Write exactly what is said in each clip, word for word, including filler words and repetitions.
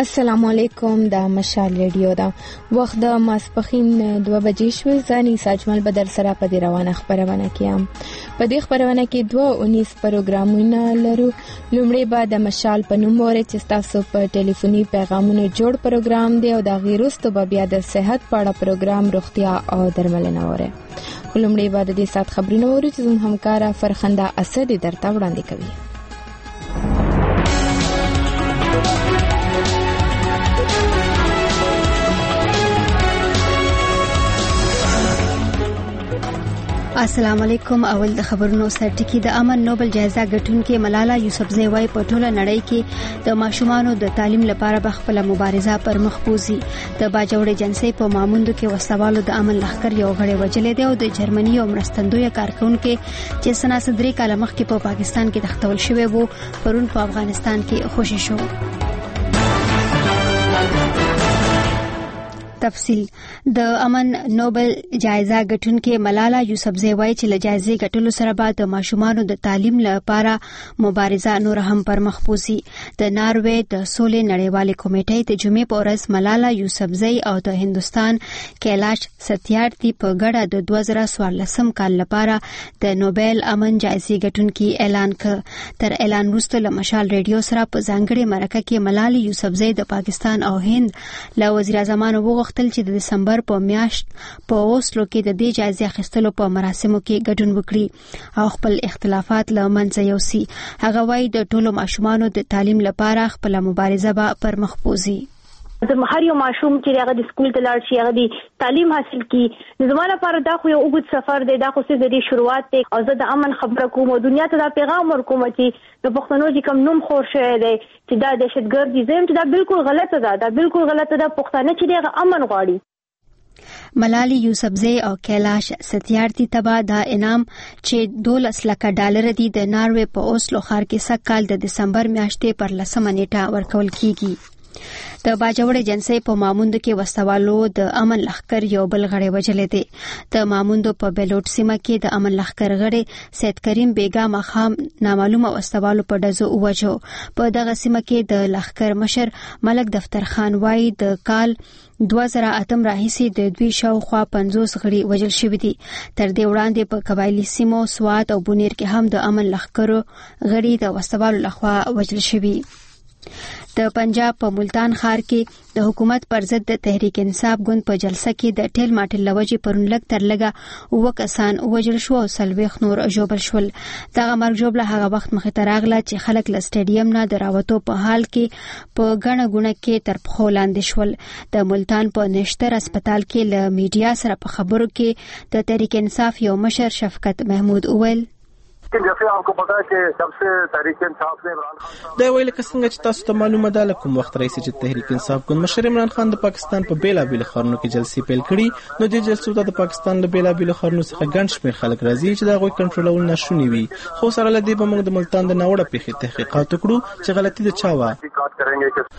السلام علیکم. د مشال ریډیو دا وخت د ماسپخین دوه بجې شوې. ځاني ساجمل بدر سره په دې روانه خبرونه کیم. په دې خبرونه کې دوه اونیس پروګرامونه لرو. لومړی به د مشال په نوم وره چې تاسو په ټلیفوني پیغامونو جوړ پروګرام دی او د غیرستو به بیا د صحت په اړه پروګرام روغتیا او درملنه وره. لومړی به د دې سات خبرونه وره چې زموږ همکارا فرخنده اسد درته وړاندې کوي. السلام علیکم. اول د خبرونو سرټکی. د امن نوبل جایزه ګټونکې ملاله یوسفزۍ وايي په ټوله نړۍ کې د ماشومانو د تعلیم لپاره به خپل مبارزه پر مخ بوزي. د باجوړ جنسي په ماموندو کې وسوالو د امن لښکر یو غړی وجلې دی او د جرمني او مرستندوی کارکونکو چې سنا صدري کال مخکې په پاکستان کې تختول شوی وو پرون په افغانستان کې خوشی شو. تفصیل. د امن نوبل جایزه ګټونکې ملاله یوسفزۍ وايي چې له جایزې ګټلو سره به د ماشومانو د تعلیم لپاره مبارزه نور هم پر مخ بوزي. د ناروې د سولې نړیوالې کمیټې د جمعې په ورځ ملاله یوسفزۍ او د هندستان کیلاش ستیارتي په ګډه د دوه زره څوارلسم کال لپاره د نوبل امن جایزې ګټونکي اعلان کړ. تر اعلان وروسته له مشال ریډیو سره په ځانګړي مرکه کې ملاله یوسفزۍ د پاکستان او هند له وزیر اعظم وغوښتل چې د دسمبر په میاشت په اوسلو کې د دې جایزې اخیستلو په مراسمو کې ګډون وکړي او خپل اختلافات له منځه یوسي. هغه وايي د ټولو ماشومانو د تعلیم لپاره خپل مبارزه به پر مخ بوزي. زما هر یو ماشوم چې هغه د سکول ته لاړ شي، هغه د تعلیم حاصل کړي، زما لپاره دا خو یو اوږد سفر دی، دا خو څه د شروعات دی او زه د امن خبره کوم او دنیا ته دا پیغام ورکوم چې د پښتنو چې کوم نوم خور شوی دی چې دا دهشتګرد دي، زم چې دا بالکل غلطه ده، دا بالکل غلطه ده. پښتانه چې هغه امن غواړي. ملاله یوسفزۍ او کیلاش ستیارتي تبا دا انعام چې دولس لکه ډالر دی د ناروې په اوسلو ښار کې سکهال د دسمبر میاشتې پر لسمه نیټه ورکول کیږي. د باجوړ جنسي په ماموندو کې وسوالو د امن لښکر یو بل غړی وجلې دی. د ماموندو په بلوټ سیمه کې د امن لښکر غړی سید کریم بیگا مخام نامعلومه وسوالو په ډزو ووجو. په دغه سیمه کې د لښکر مشر ملک دفتر خان وايي د کال دوه زره اتم راهیسې د دوی شاوخوا پنځوس غړي وژل شوي دي. تر دې وړاندې په قبایلي سیمو سوات او بونیر کې هم د امن لښکرو غړي د وسوالو لخوا وژل شوي. د پنجاب په ملتان ښار کې د حکومت پر ضد د تحریک انصاف ګوند په جلسه کې د ټیل ماټل لوجې پرون لږ تر لږه اووه کسان وژل شو او څلوېښت نور ژوبل شول. دغه مرګ ژوبله هغه وخت مخې ته راغله چې خلک له سټیډیم نه د راوتو په حال کې په ګڼه ګوڼه کې تر پښو لاندې شول. د ملتان په نشتر هسپتال کې له میډیا سره په خبرو کې د تحریک انصاف یو مشر شفقت محمود وویل جیسے آپ کو پتا ہے کہ جب سے تحریک انصاف نے عمران خان دا ویل څنګه چې تاسو ته معلومه ده له کوم وخت راځي چې تحریک انصاف ګوند مشر عمران خان د پاکستان په بیلا بیل خارونو کې جلسې پیل کړي، نو د جلسو ته د پاکستان له بیلا بیل خارونو څخه ګڼ شمېر خلک راځي چې دا غوي کنټرولول نشونی وي. خو سره لدی به موږ د ملتان د ناوړه پیښې تحقیقات وکړو چې غلطي د چا و.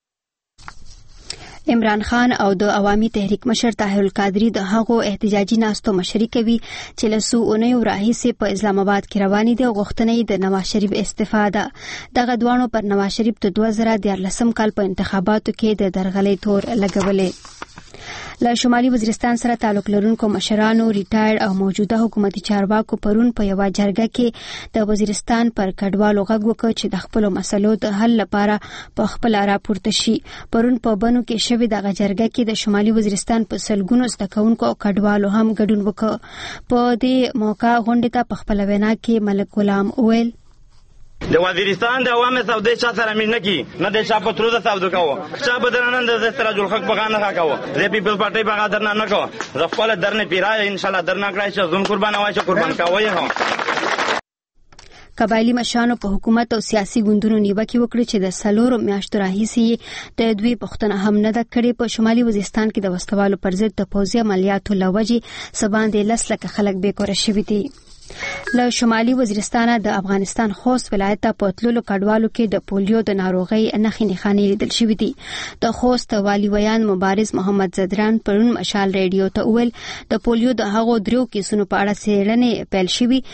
عمران خان او د عوامي تحریک مشر طاهر القادری د هغو احتجاجي ناستو مشري کوي چې له څو اونیو راهیسې په اسلام آباد کې روانې دي او غوښتنې د نواز شریف استعفا ده. دغه دوانو پر نواز شریف د دوه زره دیارلسم کال په انتخاباتو کې د درغلۍ تور لګولې. له شمالي وزیرستان سره تعلق لرونکو مشرانو، ریټایر او موجوده حکومتي چارواکو پرون په یوه جرګه کې د وزیرستان پر کډوالو غږ وکړ چې د خپلو مسلو د حل لپاره په خپل راپورته شي. پرون په بنو کې شوې دغه جرګه کې د شمالي وزیرستان په سلګونو زده کوونکو او کډوالو هم ګډون وکړ. په دې موقع غونډې ته په خپله وینا کې ملک غلام وویل د وزیرستان د عوامو سودې چا سره مين نه کی نه د چا په تروزه سودو کوو چا بدرنن د سراج الحق په غانه کوو د پیپل پارټي په غادر نه کوو ز خپل درنه پیرای ان شاء الله درنه کړای چې زون قربان وای چې قربان کوي. هم قبایلی مشرانو په حکومت او سیاسي ګوندونو نیوکه وکړه چې د سلور میاشتو راهیسې د دوی پښتنه هم نه د کړي. په شمالي وزیرستان کې د وسلوالو پر ضد د پوځي عملیاتو لوجې سباندې لس لکه خلک بیکوره شوي دي. له شمالي وزیرستان د افغانستان خوست ولایت ته په تللو کډوالو کې د پولیو د ناروغۍ نښې نښانې لیدل شوي دي. د خوست والي ویان مبارز محمد زدران پرون مشال ریډیو ته وویل د پولیو د هغو دریو کیسونو په اړه څېړنې پیل شوي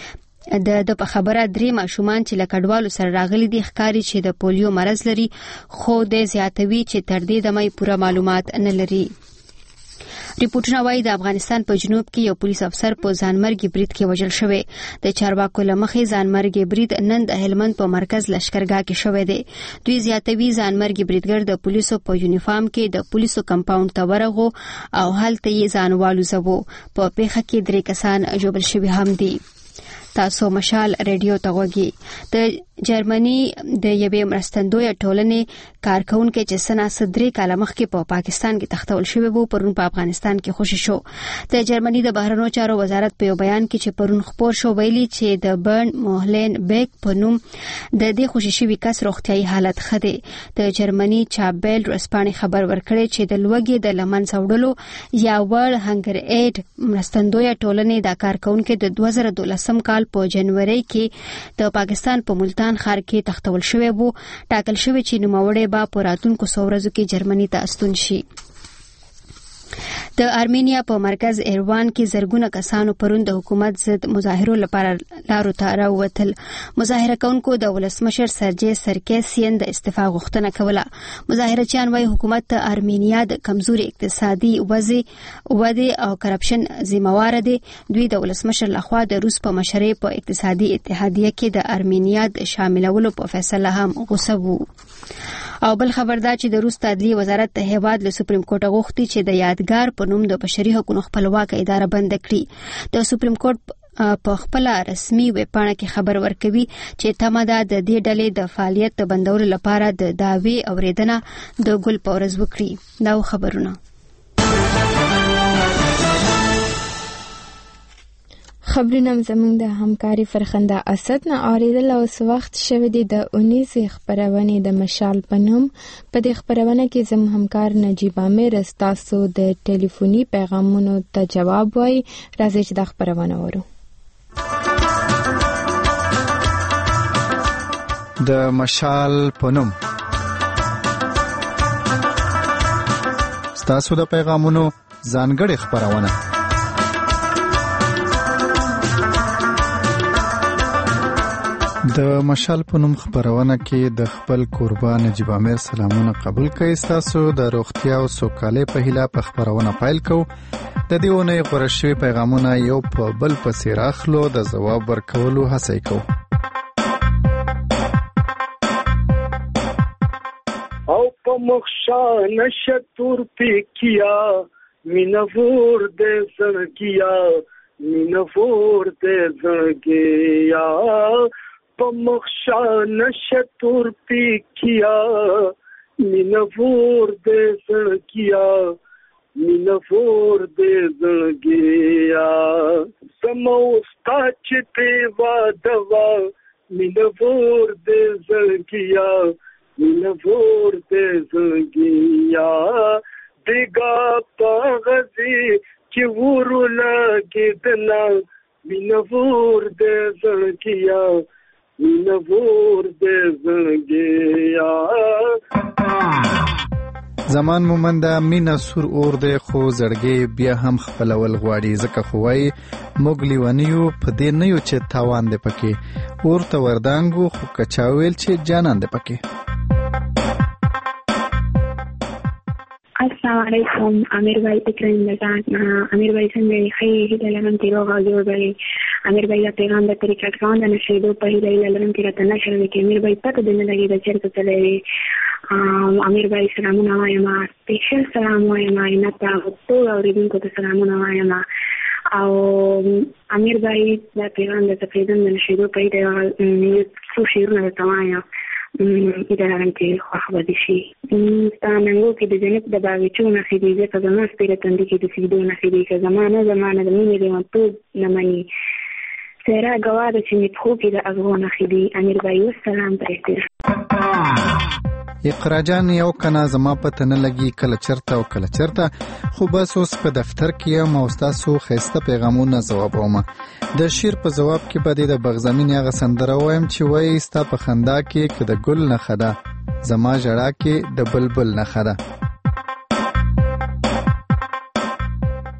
د د په خبره درې ماشومان چې له کډوالو سره راغلي دي ښکاري چې د پولیو مرض لري، خو د زیاتوي چې تر دې دمه پوره معلومات نه لري. ریپورتونه وايي د افغانستان په جنوب کې یو پولیس افسر په ځانمرګي برید کې وژل شوی. د چارواکو له مخې ځانمرګي برید نن د هلمند په مرکز لشکرګاه کې شوی دی. دوی زیاتوي ځانمرګي بریدګر د پولیسو په یونیفارم کې د پولیسو کمپاوند ته ورغو او هلته یې ځان والوزاوه. په پیښه کې درې کسان ژوبل شوي هم دي. تاسو مشال ریډیو ته غوږی. د جرمني د یوې مرستندوی ټولنې کارکونکو چې سنا صدرې کاله مخکې په پاکستان کې تختول شوی وو پرون په افغانستان کې خوشی شو. د جرمني د بهرنیو چارو وزارت په یو بیان کې چې پرون خبر شو ویلي چې د برن موهلن بیک په نوم د دې خوشی شوی کس روغتيایي حالت ښه دی. د جرمني چابل رسپانې خبر ورکړي چې د لوګي د لمن څوړلو یا ور هنګر ایډ مرستندوی ټولنې د کارکونکو د دوه زره دولسم کال په جنوري کې د پاکستان په ملتان خار کې تختول شوی وو. ټاکل شوی چې نوموړی به په راتلونکو څو ورځو کې جرمني ته استون شي. د ارمینیا په مرکز ایروان کې زرګونه کسانو پرون د حکومت ضد مظاهرو لپاره لارو ته راووتل. مظاهره کوونکو د ولسمشر سرجی سرکیسین د استعفا غوښتنه کوله. مظاهرچیان وايي حکومت د ارمینیا د کمزوري اقتصادي وضع او کرپشن ذمہوار دي. دوی د ولسمشر لخوا د روس په مشرۍ په اقتصادي اتحادیه کې د ارمینیا د شاملولو په فیصله هم غوسه وو. او بل خبردار چې د روس عدلي وزارت د هیواد له سپریم کورټ غوښتي چې د یادګار په نوم د بشري حقوقو خپلواک اداره بند کړي. د سپریم کورټ په خپل رسمي ویب پاڼه کې خبر ورکوي چې تمه ده د دې ډلې د فعالیت د بندولو لپاره د دعوی اوریدنه د ګل په ورځ وکړي. دا خبرونه خبرونه زموږ د همکاري فرخنده اسد نه اوریدل او وخت شوه دی د اونیزه خبرونه د مشال پنوم. په دې خبرونه کې زم همکار نجیب عامر تاسو د ټلیفوني پیغامونو ته جواب وای. راځي چې د خبرونه ورو. د مشال پنوم تاسو د پیغامونو ځانګړي خبرونه. د مشال په نوم خبرونه کې د خپل قربان نجیب عامر سلامونه قبول کړئ. تاسو د روغتیا او سوکالۍ په هیله په خبرونه پیل کوو. د دې ونې غوړه شوي پیغامونه یو په بل پسې راخلو د ځواب ورکولو هڅه کوو. او په مخشا نشتور پکیا مینور د زړګیا مینور د زړګیا پمخشا نشتور پکیا مینور د زړګیا مینور د زړګیا سموستا چې په وادوا مینور د زړګیا مینور د زړګیا دګا پغزي چې ورونه کېدنا مینور د زړګیا مینور د زړګیا. زمان مومند مینا سور اور دی خو زړګي بیا هم خپلول غواړي ځکه خو وای موږ لیونیو په دې نه یو چې تاوان دی پکې اور ته وردانګو خو کچاویل چې جانان دی پکې. السلام علیکم امیر بھائی تکریم لگان امیر بھائی څنګه خیر هیله لرم چې روغ او جوړ وي. امیر بھائی پیغام د طریقه کار د نشیدو په هیله لرم چې راته نشر وکړي. امیر بھائی پته دې نه لګي د چیرته تللی. امیر بھائی سلامونه وایم، سپیشل سلام وایم نه تاسو ټول اوریدونکو ته سلامونه وایم. او امیر بھائی د پیغام د تفریدن د نشیدو په هیله څو شیرونه ته وایم ایده لرم چې خوښ به دې شي. ستا ننګو کې د جنت د باغچو نښې دي، ځکه زما سپېره تندي کې د سجدو نښې دي. که زما نه زما نه د مینې لیونتوب نه مني څېره ګواه ده چې مې پښو کې د اغرو نښې دي. امیر بھائی والسلام په احترام. اقرا جان یو کنه زما پته نه لګي کله چرته او کله چرته، خو بس اوس په دفتر کې یم او ستاسو ښایسته پیغامونه ځوابوم. د شعر په ځواب کې به د بغزمین هغه سندره وایم چې وایي ستا په خندا کې که د ګل نښه ده، زما ژړا کې د بلبل نښه ده.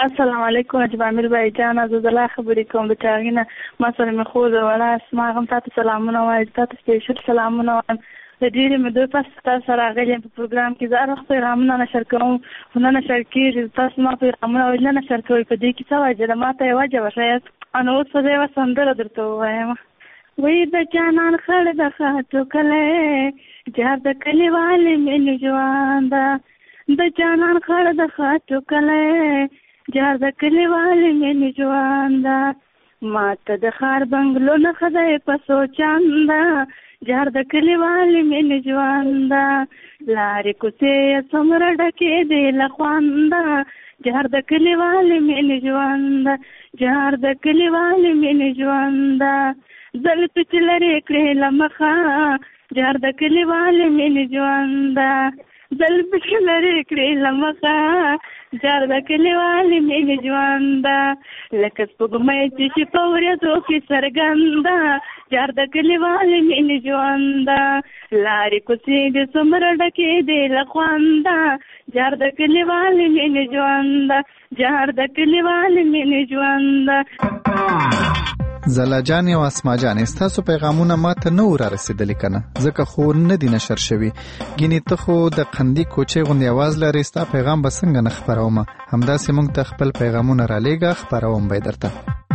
السلام علیکم اجبا امیر بای جان از الله خبرې کوم د چاغینه ما سره مې خو د ولا اسما هم تاسو سلامونه وایي تاسو سپیشل سلامونه وایم د ډیرې مې دوه پس تاسو سره غلې په پروګرام کې زه وخت پیغامونه نشر کوم نه نشر کیږي تاسو ما پیغامونه ولې نشر کوي په دې کې څه وجه ما ته وجه وشایت انا اوس په دې وسندره درته وایم وې د جانان خړ د خاطو کله جهر د کلیوالې مې جوان ده د جانان خړ د خاطو کله جهر د کلیوالې مې جوان ده ما ته د خار بنگلو نه خدای په سوچان ده جهر د کلیوالې مې جوان ده لارې کوڅې څومره ډکې دي له خوانده جهر د کلیوالې مې جوان ده جهر د کلیوالې مې جوان ده زل پچ لرې کړې له مخه جهر د کلیوالې مې جوان ده زل پچ لرې کړې له مخه جهر د کلیوالې مې جوان ده لکه سپوږمۍ چې شي په ورځو کې څرګنده جهر د کلیوالې مې جوان ده لارې کوڅې دې څومره ډکې دي له خوانده جهر د کلیوالې مې جوان ده جهر د کلیوالې مې جوان ده زلا جان او اسما جان تاسو پیغامونه ماته نه ور رسیدلې کنه ځکه خو نه دي نشر شوی ګینه ته خو د قندی کوچې غوندي आवाज لري ستا پیغام به څنګه نه خبروم همدا سیمون ته خپل پیغامونه را لېګه خبروم به درته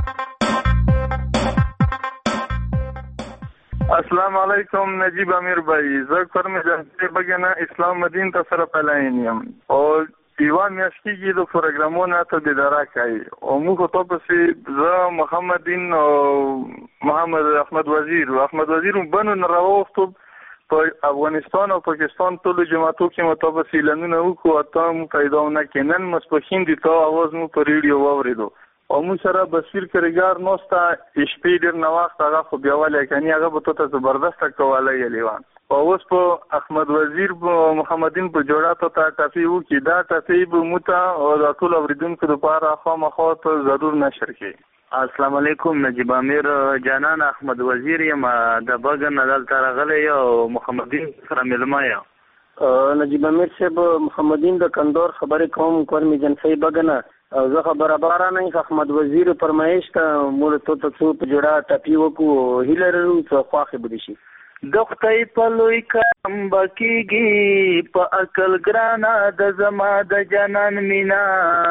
السلام علیکم نجیب امیر بھائی زه کرم جنته بګنه اسلام مدین ته سره پلاینیم او دیوان میاشتیږي د پروګرامونو ته د اداره کوي او موږ ته په زه محمد دین او محمد احمد وزیر او احمد وزیر بنو نراوستو په افغانستان او پاکستان ټول جماعتو کې مطابق اعلانونه وکړو ته مو پیدا نه کینن مسپخین دي ته आवाज مو په ریډیو واوریدو او مو سره بصیر کریګار نوستا شپې ډیر نو وخت هغه خو بیاواله کني هغه به ته زبردست کوله یلیوان او اوس په احمد وزیر محمدین په جوړه ته ټافي وو کې دا ټافي به موته او د ټول اوریدونکو لپاره خامخا ته ضرور نشر کړي السلام علیکم نجیب امیر جانان احمد وزیر یم د بغن دلته راغلی او محمدین سره ملما یم نجیب امیر صاحب محمدین د کندور خبرې کوم کورمي جنفي بغنه او زه خبره بارا نه احمد وزیر فرمایش ته مول ته ته په جوړه ټپی وکړو هیلرو څو خواخې بده شي د خدای په لوی کرم بکیږي په عقل ګرانا د زما د جنان مینا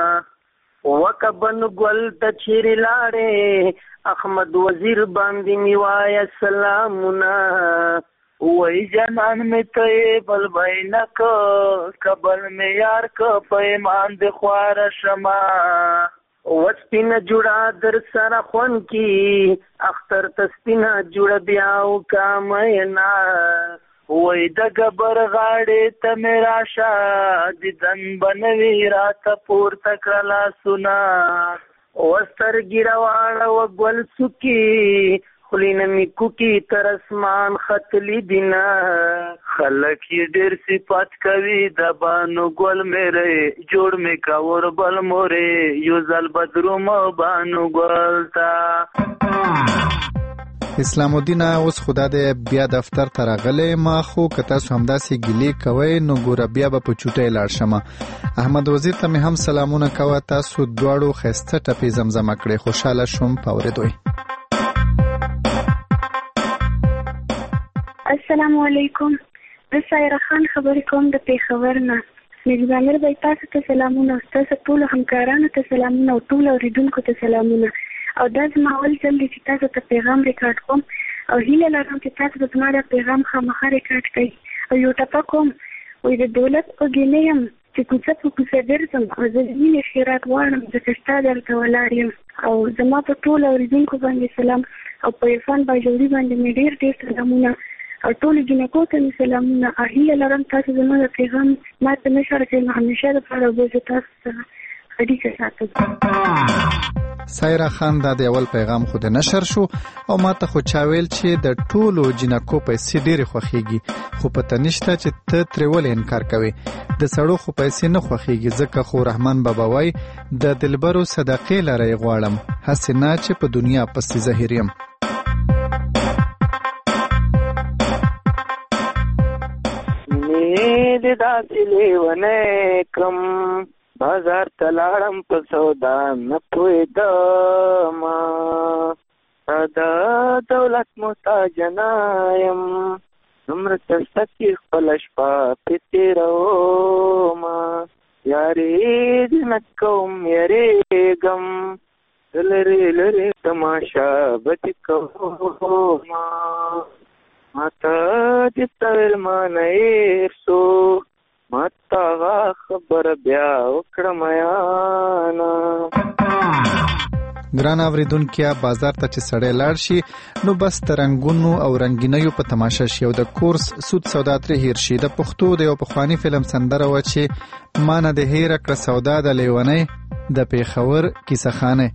وکبن ګل د چیرې لاړې احمد وزیر باندې میوای سلامونه وای جنان می ته بل بینک قبل می یار ک پیمان د خوار شما وسپینه جوړه در سره خون کی اختر تسپینه جوړه بیاو کامینا وای د گبر غاړې ته میرا شا ددن بنوي رات پور تکړه سنا وستر ګیروان او ګل سکی خلین می کوکی تر اسمان خطلی دینا خلک یې ډېر صفات کوي د بانو ګل مېره جوړ می کاور بل مورې یو ځل بدروم بانو ګل تا اسلام الدین اوس خدا دې بیا دفتر ته راغلی ما خو که تاسو همداسې ګیلې کوئ نو ګوره بیا به په چوټۍ لاړ شمه احمد وزیر ته مې هم سلامونه کوه تاسو دواړو ښایسته ټپې زمزمه کړې خوشحاله شوم په اورېدو السلام علیکم زه سایره خان خبرې کوم د پېښور نه نجیب امیر بای تاسو ته سلامونه تاسو ټول همکارانو ته سلامونه او ټول اوریدونکو ته سلامونه او دا زما اول ځل دی چې تاسو ته پیغام ریکارډ کوم او هیله لرم چې تاسو به زما دا پیغام خامخا ریکارډ کړئ او یو ټپه کوم وایي د دولت په ګیلې یم چې کوڅه په کوڅه ګرځم او زه د مینې خیرات غواړم ځکه ستا دلته ولاړ یم او زما په ټول اوریدونکو باندې سلام او په عرفان باجوړي باندې مې ډېر ډېر سلامونه او ټول جنکو ته مې سلامونه هیله لرم تاسو زما د پیغام ما ته نشر کړئ نو همیشه دپاره به زه تاسو سره اړیکه ساتم سایره خان دا د اول پیغام خو د نشر شو او ما ته خو چا ویل چې د ټولو جنکو پیسې ډېرې خوښېږي خو پته نشته چې ته ترې ولې انکار کوې د سړو خو پیسې نه خوښېږي ځکه خو رحمان بابا وایي د دلبرو صدقې لره یې غواړم هسې نه چې په دنیا پسې زهیر یم دې داسې لیونی کړم بازار تلاړم په سودا نه پوهېدم د دولت محتاج نه یم دومره چسته کې خپله شپه پې تېروم یارې دې نه کوم یارېږم لرې لرې تماشا به دې کوم ما ته دې ته ویل ما نه هېر شو ما ته هغه خبره بیا وکړه میانه. ګران اوریدونکو بازار ته چې سړی لاړ شي نو بس ترنګونو او رنگینیو په تماشا شي او د کورس سود سودا ترې هیر شي. د پښتو د یو پخوانی فلم سندره و چې ما نه د هیر کړه سودا د لیونۍ د پیښور کیسه خانه.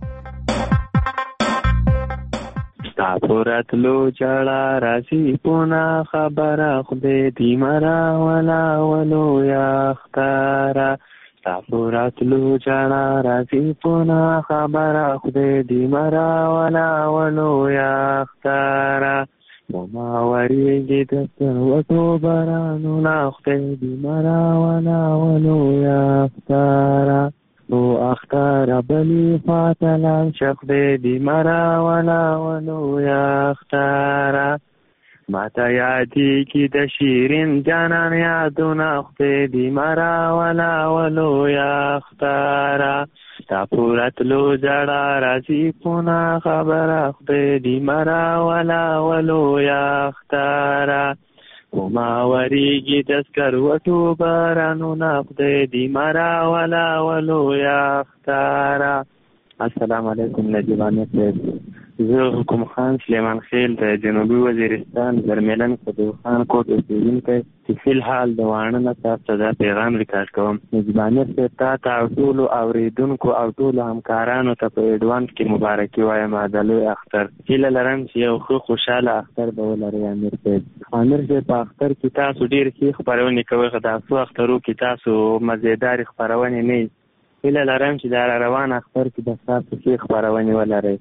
ستا پورتلو جړه راځي پونه خبره خدای دې مرا ولا ولو یا اختاره ستا پورتلو جړه راځي پونه خبره خدای دې مرا ولا ولو یا اختاره وما وریږي د سروتو بارانونه خدای دې مرا ولا ولو یا اختاره او اختاره بلی فاتلان شخ دې دې مرا ولا ولو یا اختاره ما ته یادېږي د شیرین جانان یادونه خدای دې مرا ولا ولو یا اختاره ستا پورتلو جړه راځي پونه خبره خدای دې مرا ولا ولو یا اختاره وما وریږي د سکروټو بارانونه خدای دې مرا ولا ولو یا اختاره. السلام علیکم نجیبانه صاحب، زه حکم خان سلیمان خیل د جنوبي وزیرستان زرمیلن صدیق خان کوټ اوسېدونکی چې فی الحال د واڼه نه تاسو ته دا پیغام ریکارډ کوم. نجیبانه صاحب تا ته او ټولو اورېدونکو او ټولو همکارانو ته په ایډوانس کې مبارکي وایم د لوی اختر. هیله لرم چې یو ښه خوشحاله اختر به ولرئ. امیر صاحب امیر صاحب په اختر کې تاسو ډېر ښې خپرونې کوئ، خو دا څو اخترو کې تاسو مزېدارې خپرونې نه وي. هیله لرم چې دا روان اختر کې د تاسو ښې خپرونې ولرئ.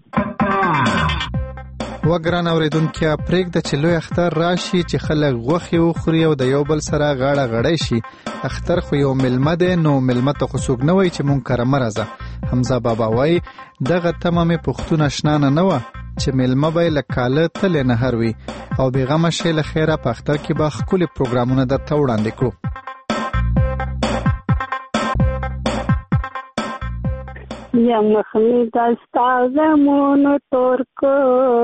و ګران اوریدونکو پرېږده چې لوی اختر راشي چې خلک غوښې وخوري او د یو بل سره غاړه غړی شي. اختر خو یو مېلمه دی، نو مېلمه ته خو څوک نه وایي چې مونږ کره مه راځه. حمزه بابا وایي دغه تمه مې پښتون اشنا نه نه وه چې مېلمه به یې له کاله تلې نهر وي. او بېغمه شئ له خیره په اختر کې به ښکلي پروګرامونه درته وړاندې کړو. یا مخنی دستا زمونو تورکو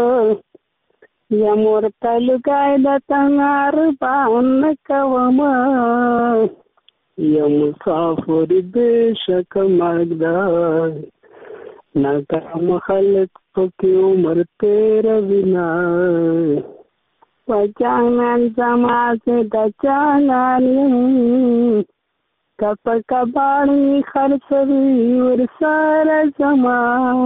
یا مورتا لگای دا تنگار بان کوام یا مسافر بیشک مگدا ناکام خلق پکی عمر تیر بنا وچانان زمان سے دا چانانی کپ کباړی خرڅوي ورسره زما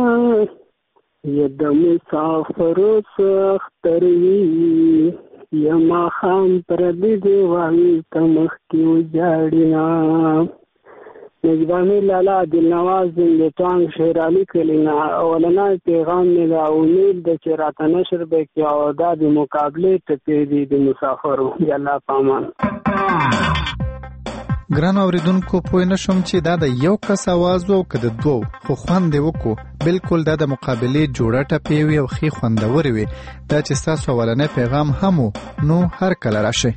ید مسافرو سختر وی یما خام پر دې دیوال تمخ کی وجاړینا. نجبانی لالا دلنواز زندتوان شیر علی کلینا اولنا پیغام میلا امید د چراته نشر به کی او دا د مقابله ټکی دی د مسافرو یلا پامان. ګران اوریدونکو پوه نه شوم چې دا د یو کس आवाज وو که د دوو، خو خوند یې وکړو. بالکل دا د مقابلې جوړه ټپې وي او ښې خوندورې وي. دا چې ستاسو اولنی پیغام هم و، نو هر کله راشئ.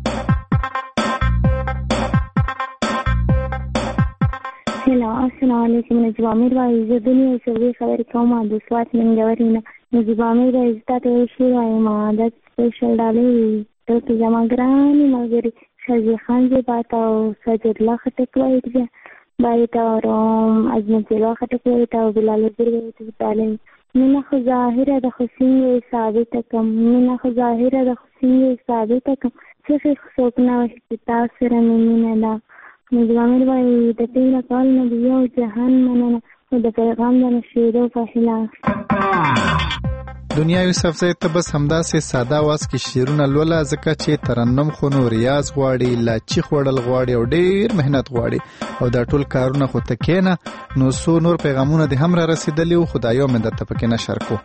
هلا السلام علیکم. نجیب امیر وایي زه د نیو سعودي خبرې کوم د سوات منګورې نه. نجیب امیر وایي زه تاته یو شی وایم دا سپیشل ډالۍ ته زما ګرانې ملګري شازی خان جی بات او سجد الله خټک وایي چې باید اورم عظمت الله خټک وایي او بلال وزیر وایي چې تعالی مینا خو ظاهره د خصینګ ثابت کم مینا خو ظاهره د خصینګ ثابت کم چې څوک نه وي چې تاسو سره مینا دا. نجیب امیر وایي د دې کال نبی او جهان مننه او د پیغام د نشریدو په خلاف. دنیا یوسف زئی ته بس همداسې ساده आवाज کې شعرونه لوله، ځکه چې ترنم خو نو ریاض غواړي، لاچی خوړل غواړي او ډیر مهنت غواړي او دا ټول کارونه خو ته کېنه. نو څو نور پیغامونه دې هم را رسېدلي وو، خو دا یو مې درته پکې نشر کړو.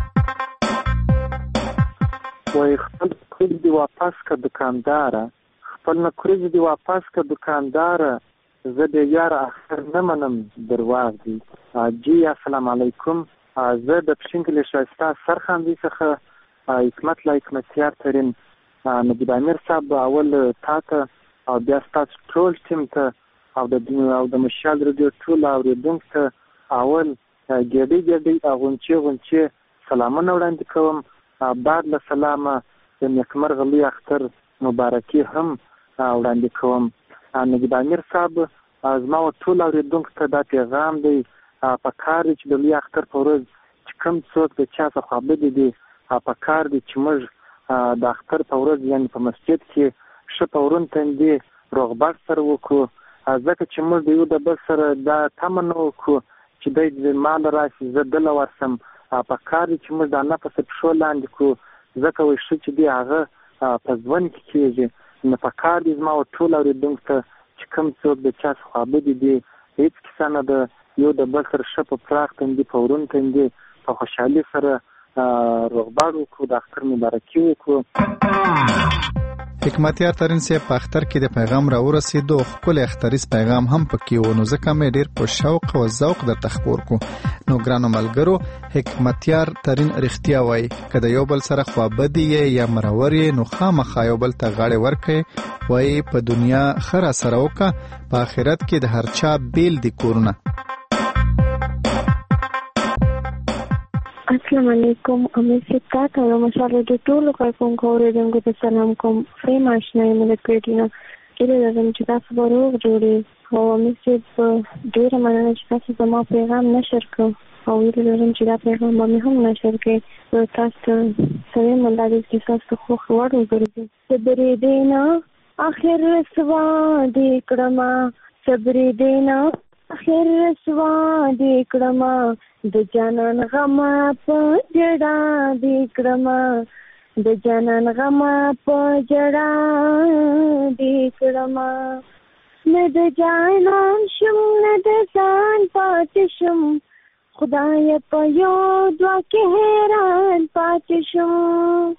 وایي خپل خود دې واپس که دکانداره خپل نکریز دی واپس که دکاندار زه د یار اخر نه منم درواغ دی. جی السلام علیکم. زه د پښینکلې ښایسته سرخاندي څخه حکمت لا حکمتیار ترین نجیب امیر صاحب اول تا ته او بیا ستاسو ټول ټیم ته او د او د مشال رادیو ټول اورېدونکو ته اول ګډې ګډې غونچې غونچې سلامونه وړاندې کوم. بعد له سلامه د نیکمرغه لوی اختر مبارکي هم وړاندې کوم. نجیب امیر صاحب زما ټول اورېدونکو ته دا پیغام دی په کار دی چې د لوی اختر په ورځ چې کوم څوک د چا څخه خوابدي دي په کار دی چې موږ د اختر په ورځ یعنې په مسجد کې ښه په ورون تندې روغبړ سره وکړو، ځکه چې موږ د یو د بل سره دا تمه نه وکړو چې دی د ما له راشي زه دله ورسم. په کار دی چې موږ دا نفس پښو لاندې کړو، ځکه وایي ښه چې دی هغه په ژوند کې کېږي. نو په کار دی زما ټول اورېدونکو ته چې کوم څوک د چا څخه خوابدي دي هېڅ کیسه نه ده، یو د بل سره ښه په پراخ تندي په ورون تندي په خوشحالي سره روغبړ وکړو، د اختر مبارکي وکړو. حکمتیار ترین صاحب په اختر کې د پیغام را ورسېدو، ښکلی اختریز پیغام هم پکې و، نو ځکه مې ډېر په شوق او ذوق درته خپور کو. نو ګرانو ملګرو، حکمتیار ترین رښتیا وایي که د یو بل سره خوابدي یې یا مرور یې نو خامخا یو بل ته غاړې ورکړئ. وایي په دنیا ښه راسره وکړه، په آخرت کې د هر چا بیل دي کورونه. السلام علیکم. امیر صاحب تا ته مشاله د ټولو خلکو اوریدونکو ته سلام کوم. فیم آشنایي مې د کړېټینا هیله لرم چې تاسو به روغ جوړې او امیر صاحب ډېره مننه چې تاسو زما پیغام نشر کړو او هیله لرم چې دا پیغام به مې هم نشر کړئ. تاسو ته سوی مندازي چې تاسو خو خوړ وګرځي. صبرې دینا آخر رسوا دې کړما، صبرې دینا آخر رسوا دې کړما، د جانان غما په جړا دې کړما، د جانان غما په جړا دې کړما. نه د جانان شم نه د ځان پاتې شم، خدای په یو دعا کې حیران پاتې شم.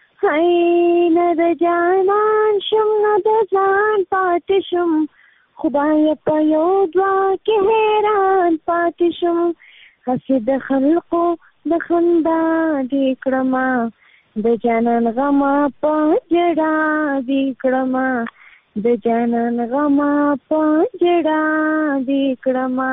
هی نه د جانان شم نه د ځان پاتې شم، خدای په یو دعا کې حیران پاتې شم. هسې د خلقو د خندا دې کړما، د جانان غما په جړا دې کړما، د جانان غما په جړا دې کړما.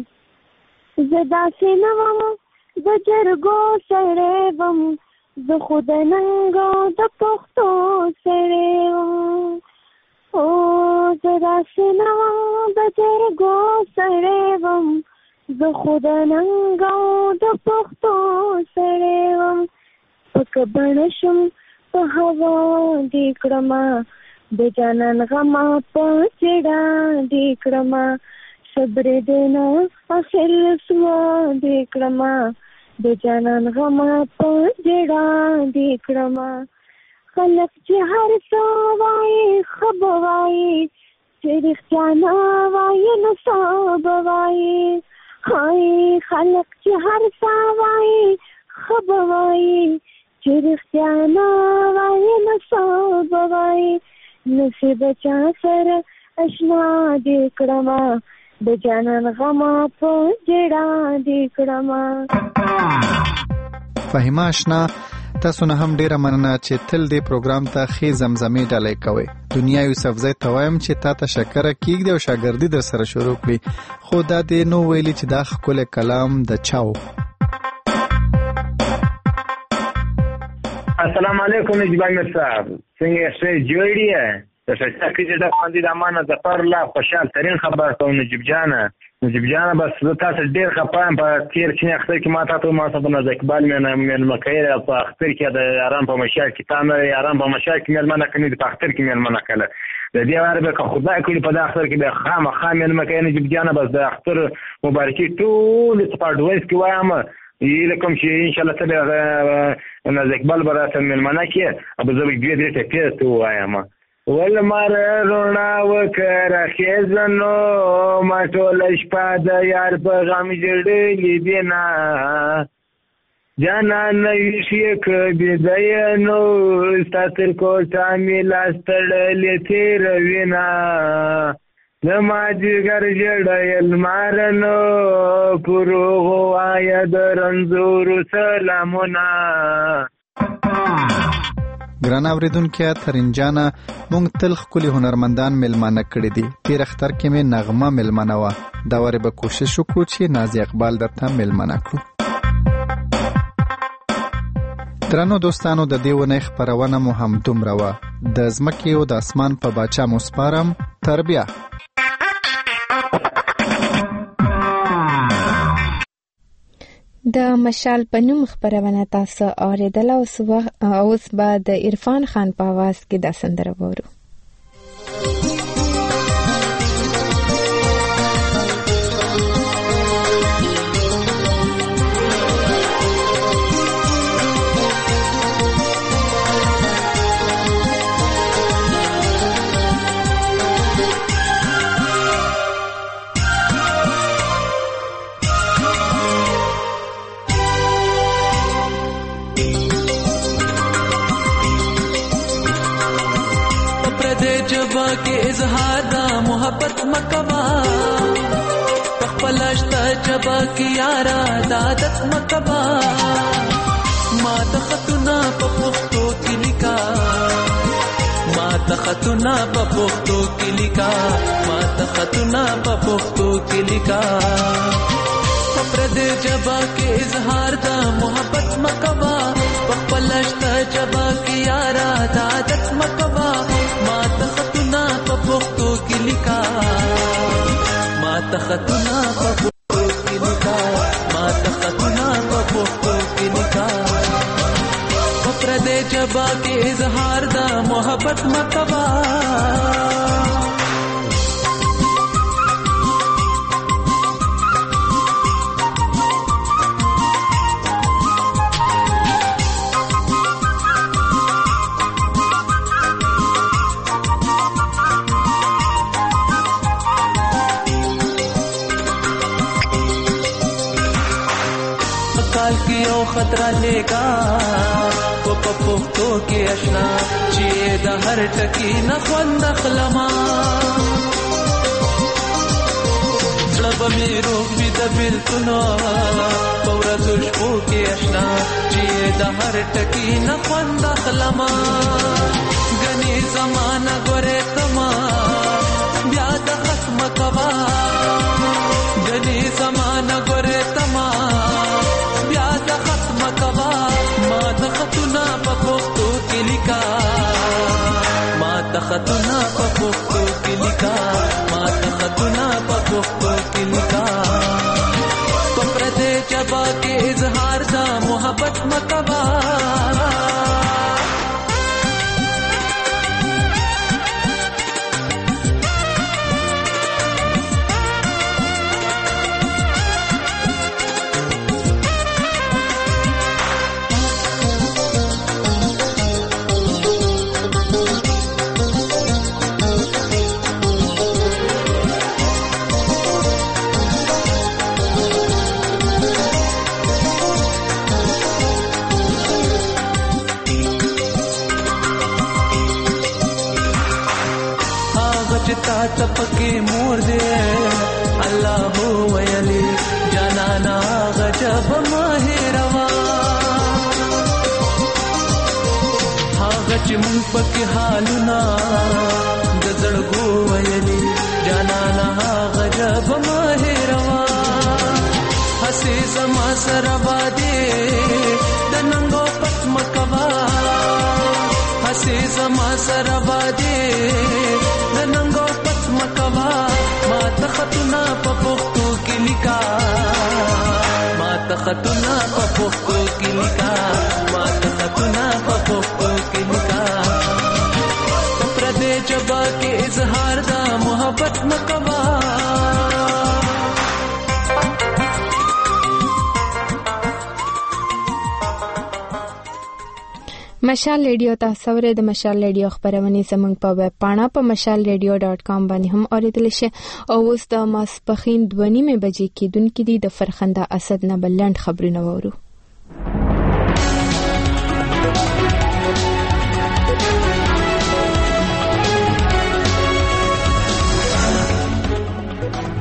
زه داسې نه وم د جرګو سړی وم، زه خو د ننګو د پښتو سړی وم. او زه داسې نه وم د جرګو سړی وم، زه خو د ننګو د پښتو سړی وم. په کبڼه شم په هوا دې کړما، د جانان غما په چړا دې کړما. صبرې دینا آخر رسوا دې کړما، د جانان غما په جړا دې کړما. خلک چې هر څه وایي ښه به وایي، چې رښتیا نه وایي نو څه به وایي. هاي خلق چې هر څه وایي ښه به وایي، چې رښتیا نه وایي نو څه به وایي. نصیب چا سره اشنا دې کړما، د جانان غما په جړا دې کړما. فهیمه اشنا، تاسو نه هم ډیره مننه چې تل دې پروګرام ته ښې زمزمې ډالۍ کوئ. دنیا یوسفزۍ ته وایم چې تا ته شکره کیږدي او شاګردي در سره شروع کړي، خو دا دې نو ویلي چې دا ښکلی کلام د چا و. السلام علیکم نجیب امیر صاحب، څنګه ښه جوړ یې؟ د شچا کې د خوندې د امانه ظفر لا خوشحال ترین خبر کوم نجیب جانه. نجیب جانه بس زه تاسو ډېر خفه یم په تېر چیني اختر کې ما تاته ما څه په نازک اقبال مېلمه کوي په اختر کې د یاران په مشاعر کې تا نه یاران په مشاعر کې مېلمانه کوي، په اختر کې مېلمانه کړه. د دې واره به که خدای کړي په دا اختر کې به خامخا مېلمه کوي نجیب جانه. بس د اختر مبارکي ټول په اډوایس کې وایم هیله کوم چې انشاءالله ته به نازک اقبال به راته مېلمانه کړي، به زه به دوې درې ټکې ته ووایم. ولمر روڼا وکړه خیزنو، ما ټوله شپه د یار په غم ژړلې دینه. جانان ویشی که بیدینو ستاتر کوتا میلاس تڑلی تیر وینا نماجی گرجڑ المارنو پروغو آید رنزور سلامونا. ګران اوریدونکو ترنجانا مونږ تل خپل هنرمندان ملمانه کړی دي. تیر اختر کې مې نغمه ملمانه وا دا وری به کوشش وکړو چې نازي اقبال درته ملمانه کړو. درنو دوستانو د دیونه خبرونه مو هم دومره وا د زمکه او د اسمان په باچا مسپارم تربیه. د مشال په نوم خبرونه تاسو اوریدل او اوس بعد د عرفان خان په आवाज کې د سندره وورو. के इजहार दा मोहब्बत मकवा पखपलश्ता जबा की यारा दादत मकवा माँ तखतुना पपुख्तो की लिका माँ तखतुना पपुख्तो की लिका माँ तखतुना पपुख्तो की लिका पप्रदे जबा के इजहार दा मोहब्बत मकवा पखपलश्ता जबा की यारा दादत मकवा माँ तखतुना पपुख्तो की लिका माँ तखतुना पपुख्तो की लिका माँ तखतुना पपुख्तो की लिका पप्रदे जबा के इजहार दा मोहब्बत मकवा खतरा लेगा वो पपुख्तो के अशना चीए द हर टकी न ख्वंद खलमा लब में रोग भी दबिल तुनो पौरा दुष्पो के अशना चीए द हर टकी न ख्वंद खलमा गनी जमाना गोरे तमा ब्याद खत्म कवा गनी जमाना गोरे तमा ब्याद खत्म कवा माँ तखतुना पपुख्तो की लिका माँ तखतुना पपुख्तो की लिका माँ तखतुना पपुख्तो की लिका पप्रदे जबा के इजहार दा मोहब्बत मकवा तपके मोर दे अल्लाह हो वयली जनाना गजब माहिरवा हा गच मुंह पके हालुना गजड़गो वयली जनाना गजब माहिरवा हसे समा सरवा दे दनंगो पत्मकवा हसे समा सरवा दे दनंगो मकवा माँ तखतुना पपुख्तो की लिका माँ तखतुना पपुख्तो की लिका माँ तखतुना पपुख्तो की लिका पप्रदे जबा के इजहार दा मोहब्बत मकवा مشال ریډیو تاسو ورته د مشال ریډیو خبرونه زموږ په ویب پاڼه په مشال ریډیو ډاټ کام باندې هم اوریدل شي او اوس د ماسپخین دوه نیمه بجې کې دونکو دي د فرخنده اسد نه بلند خبرونه وورو.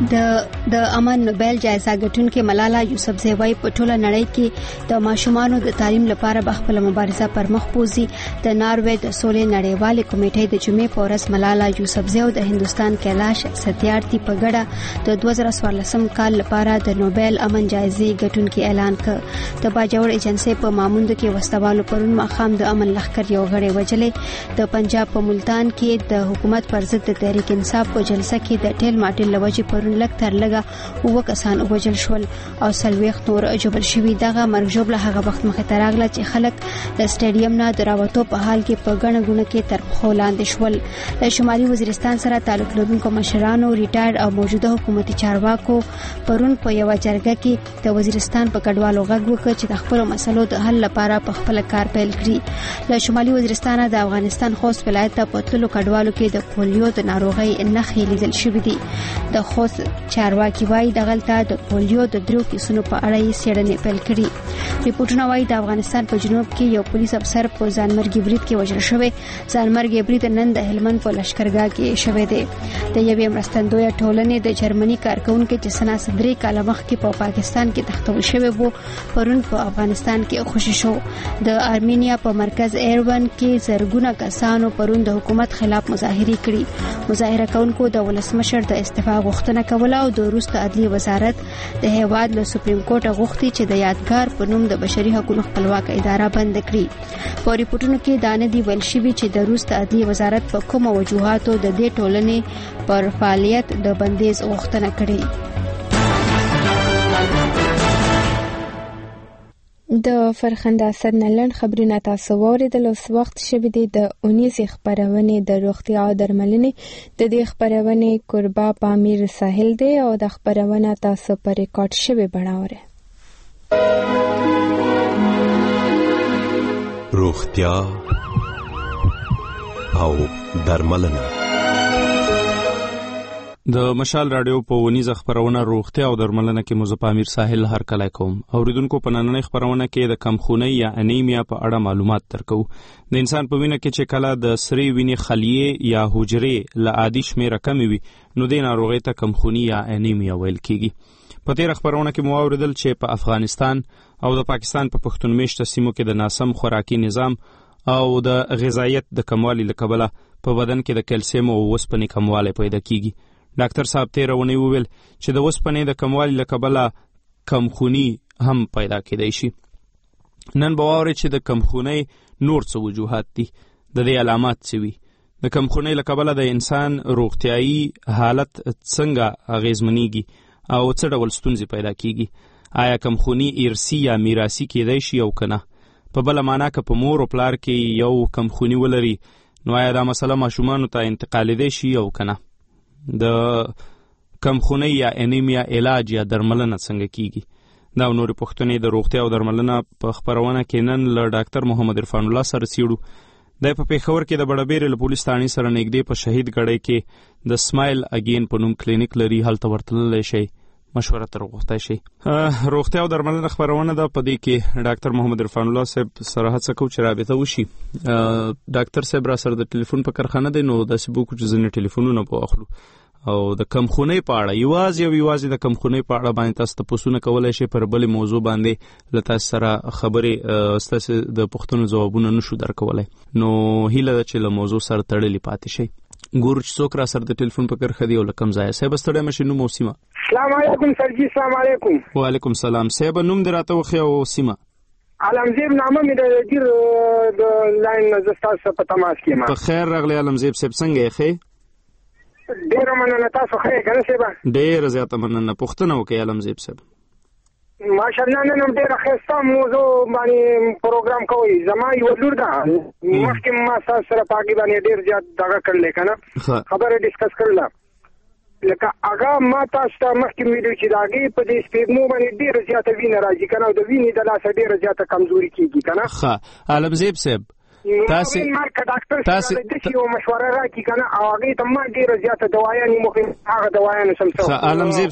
د د امن نوبل جایزه ګټونکې ملاله یوسفزۍ وايي په ټوله نړۍ کې د ماشومانو د تعلیم لپاره به خپله مبارزه پر مخ بوځي. د ناروې د سولې نړیوالې کمیټې د جمعې په ورځ ملاله یوسفزۍ او د هندوستان کیلاش ستیارتي په ګډه د دوه زره څوارلسم کال لپاره د نوبل امن جایزې ګټونکي اعلان کړ. د باجوړ ایجنسۍ په ماموند کې وسوالو پرون ماښام د امن لښکر یو غړی وژلې. د پنجاب په ملتان کې د حکومت پر ضد د تحریک انصاف په جلسه کې د ټیل ماټیل لوجې پرون لږ تر لږه اووه کسان ووژل شول او څلوېښت نور ژوبل شوي. دغه مرګ ژوبله هغه وخت مخې ته راغله چې خلک د سټیډیم نه د راوتو په حال کې په ګڼه ګوڼه کې تر پښو لاندې شول. د شمالي وزیرستان سره تعلق لرونکو مشرانو، ریټایر او موجوده حکومتي چارواکو پرون په یوه جرګه کې د وزیرستان په کډوالو غږ وکړ چې د خپلو مسلو د حل لپاره په خپل کار پیل کړي. له شمالي وزیرستان د افغانستان خوست ولایت ته په تللو کډوالو کې د پولیو د ناروغۍ نښې لیدل شوې دي. د خوست چارواکي وايي دغلته د پولیو د درو کیسونو په اړه یې څېړنې پیل کړي. ریپورټونه وايي د افغانستان په جنوب کې یو پولیس افسر په ځانمرګي برید کې وژل شوی. ځانمرګي برید نن د هلمند په لښکرګاه کې شوی دی. د یوې مرستندویه ټولنې د جرمني کارکونکي چې سنا درې کاله مخکې په پاکستان کې تختول شوی وو پرون په افغانستان کې خوشي شو. د ارمینیا په مرکز ایرون کې زرګونه کسانو پرون د حکومت خلاف مظاهرې کړي. مظاهره کوونکو د ولسمشر د استعفا غوښتنه کوله او د روس د عدلي وزارت د هیواد له سپریم کورټ غوښتي چې د یادګار په نوم د بشري حقوقو خپلواک اداره بند کړي. په ریپورتونو کې دا نه دی ویل شوي چې د روس د عدلي وزارت په کومو وجوهاتو د دې ټولنې پر فعالیت د بندیز غوښتنه کړې. د فرخنده اثر نه لنډ خبرونه تاسو واوریدل. اوس وخت شوی دی د اونیزې خپرونې د روغتیا او درملنې. د دې خپرونې کوربه پامیر ساحل دی او د خپرونه تاسو په ریکارډ شوی بڼه اورئ. روغتیا او درملنه. د مشال رادیو په ونیزه خبرونه روغتیا او درملنه کې مزه پامیر ساحل هر کله کوم. اوریدونکو په نننۍ خبرونه کې د کمخونۍ یا انیمیا په اړه معلومات درکو. د انسان په وینه کې چې کله د سری وینې خلیې یا حجرې له عادي شمیره کمې وي نو د ناروغۍ ته کمخونی یا انیمیا ویل کیږي. په تیر خبرونه کې مو اوریدل چې په افغانستان او د پاکستان په پښتون میشته سیمو کې د ناسم خوراکي نظام او د غذایت د کموالي له کبله په بدن کې د کلسیم او اوسپنې کموالی پیدا کیږي. ډاکټر صاحب تیر ونی وویل چې د اوسپنې د کموالي له کبله کمخونی هم پیدا کېدای شي. نن به واورئ چې د کمخونۍ نور څه وجوهات دي، د دې علامات څه وي، د کمخونۍ له کبله د انسان روغتیایي حالت څنګه اغیزمنېږي او څه ډول ستونزې پیدا کیږي. آیا کمخونی ارثي یا میراثي کېدای شي او که نه؟ په بله معنا که په مور او پلار کې یو کمخونی ولري نو آیا دا مسله ماشومانو ته انتقالیدای شي او که نه؟ د کمخونۍ یا انیمیا علاج یا درملنه څنګه کیږي؟ دا نورې پوښتنې د روغتیا او درملنه په خپرونه کې نن له ډاکټر محمد عرفان الله سره څیړو. دی په پېښور کې د بډبېرې له پولیس تاڼې سره نږدې په شهید ګړۍ کې د سمایل اګین په نوم کلینیک لري، هلته ورتللی شئ، مشوره تر غوښتی شئ. روغتیا او درملنه خپرونه ده، په دې کې ډاکټر محمد عرفان الله صاحب سره هڅه کوو چې رابطه وشي. ډاکټر صاحب را سره د ټلیفون په کرخانه دی، نو داسې به وکړو چې ځینې ټلیفونونه به واخلو او د کمخونۍ په اړه یوازې او یوازې د کمخونۍ په اړه باندې تاسو تپوسونه کولی شئ. پر بلې موضوع باندې له تاسو سره خبرې ستاسو د پوښتنو ځوابونه نشو درکولی، نو هیله ده چې له موضوع سره تړلي پاتې شئ. ګورو چې څوک را سره د ټلیفون په کرښه دی او له کوم ځایه. صاحب ستړی مه شئ، نوم او سیمه. السلام علیکم سرجي. السلام علیکم. وعلیکم السلام. صاحب نوم دې راته وښیه او سیمه. علمزیب نامه مې د ډیر د لاین نه زه ستاسو په تماس کې یم. په خیر راغلی علمزیب صاحب، څنګه یې ښې؟ ډیره مننه، تاسو ښه یې که نه صاحبه؟ ډیره زیاته مننه. پوښتنه وکړئ علمزیب صاحب. ماشاءالله نن هم ډیره ښایسته موضوع باندې پروګرام کوئ. زما یوه لور ده، مخکې ما ستاسو سره په هغې باندې ډېر زیات دغه کړلی که نه، خبره ډسکس کړله. لکه هغه ما تاسو ته مخکې ویلي چې د هغې په دې سپېږمو باندې ډېره زیاته وینه راځي که نه، او د وینې د لاسه ډېره زیاته کمزوري کېږي که نه. ښه علمزیب صاحب، تاسو مارکه ډاکټر تاسو د یو مشوره راکړي کنه، او هغه ته ما ډیره زیاته دوايانې مخه هغه دوايانې سم څه. عالمزیب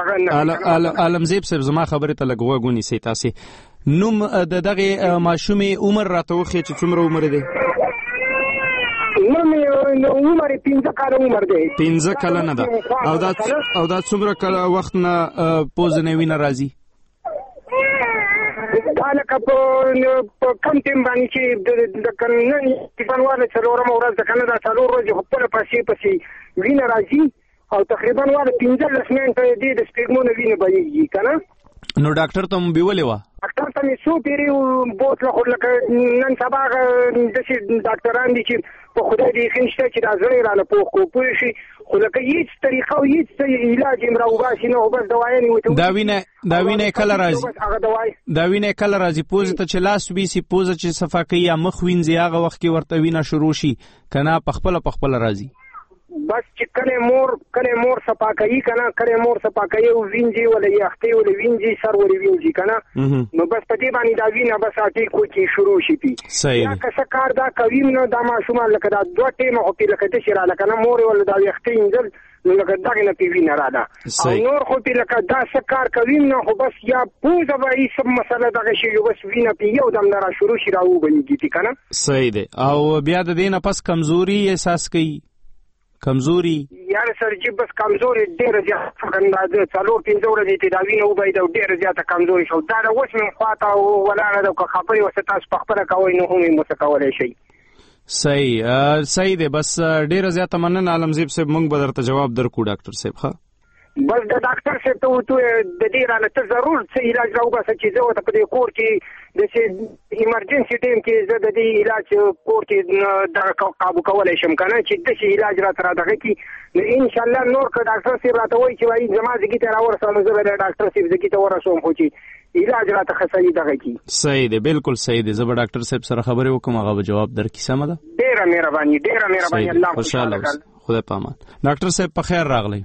صاحب، عالمزیب صاحب زما خبره ته لګ وګونی سي. تاسو نوم د دغه ماشومې عمر راته وخی چې څومره عمر دی؟ نوم یې عمر پنځه کاله عمر دی. پنځه کاله نه ده. او دا او دا څومره کله وخت نه پوز نه وینه راځي؟ دا لکه په کم ټیم باندې چې د نن تقریبا څلورمه ورځ ده که نه، دا څلور ورځې خو خپله پسې پسې وینه راځي او تقریبا واله پنځلس منټه دې د سپېږمو نه وینه بهېږي که نه. نو ډاکټر ته مو بیولې وه؟ ډاکټر ته مې څو پیرې بوتله، خو لکه نن سبا داسې ډاکټران دي چې په خدای دې ښه نشته چې دا زړه یې رانه پوخ کړو پوه شي، خو لکه هېڅ طریقه او هېڅ علاج یې راوباسي نه، خو بس دوايانې ورته دا وینه دا وینه کله راځي؟ دا وینه کله راځي؟ پوزې ته چې لاس وبیسي، پوزه چې صفا کوي یا مخ وینځي، هغه وخت کې ورته وینه شروع شي که نه په خپله په خپله راځي؟ بس چې کله مور کله مور صفا کوي که نه، کله مور صفا کوي او وینځي ولا یختې ولا وینځي سر ولې وینځي که نه، نو بس په دې باندې دا وینه بس اټیک وکړي شروع شي پي. یا که څه کار دا کوي نو دا ماشومان لکه دا دوه ټیمه خو پې لکه داسې راله که نه، مور یې ولا دا یختې وینځل نو لکه دغې نه پې وینه راله، او نور خو پې لکه دا څه کار کوي نو خو بس یا پوزه به هېڅ مسله دغه شي بس وینه پې یو دم نه را شروع شي را وبهېږي پې که نه. صحیح دی. او بیا د دې نه پس کمزوري احساس کوي؟ کمزوري یاره سر جی بس کمزوري ډېره زیاته د څلور پنځه ورځې چې دا وینه وبهېده او ډېره زیاته کمزوري شو. دا د اوس مې خواته ولاړه ده، که خبرې ورته تاسو پخپله کوئ نو هم یې ورته کولی شئ. صحیح صحیح دی. بس ډېره زیاته مننه عالمزیب صاحب، موږ به درته جواب درکړو ډاکټر صاحب. ښه بس د ډاکټر صاحب ته وتوې د دې رانه ته ضرور څه علاج راوباسه چې زه ورته په دې کور کې داسې ایمرجنسي ټیم کې زه د دې علاج کور کې دغه قابو کولی شم که نه، چې داسې علاج راته را دغه کړي نو انشاءالله. نور که ډاکټر صاحب راته وایي چې وایي زما زګي ته راورسوه نو زه به د ډاکټر صاحب زګي ته ورسوم، خو چې علاج راته ښه صحیح دغه کړي. صحیح دی، بالکل صحیح دی. زه به ډاکټر صاحب سره خبرې وکړم، هغه به جواب درکړي. سمه ده؟ ډېره مهرباني ډېره مهرباني. الله خوشحاله اوسه. خدای په امان. ډاکټر صاحب په خیر راغلی.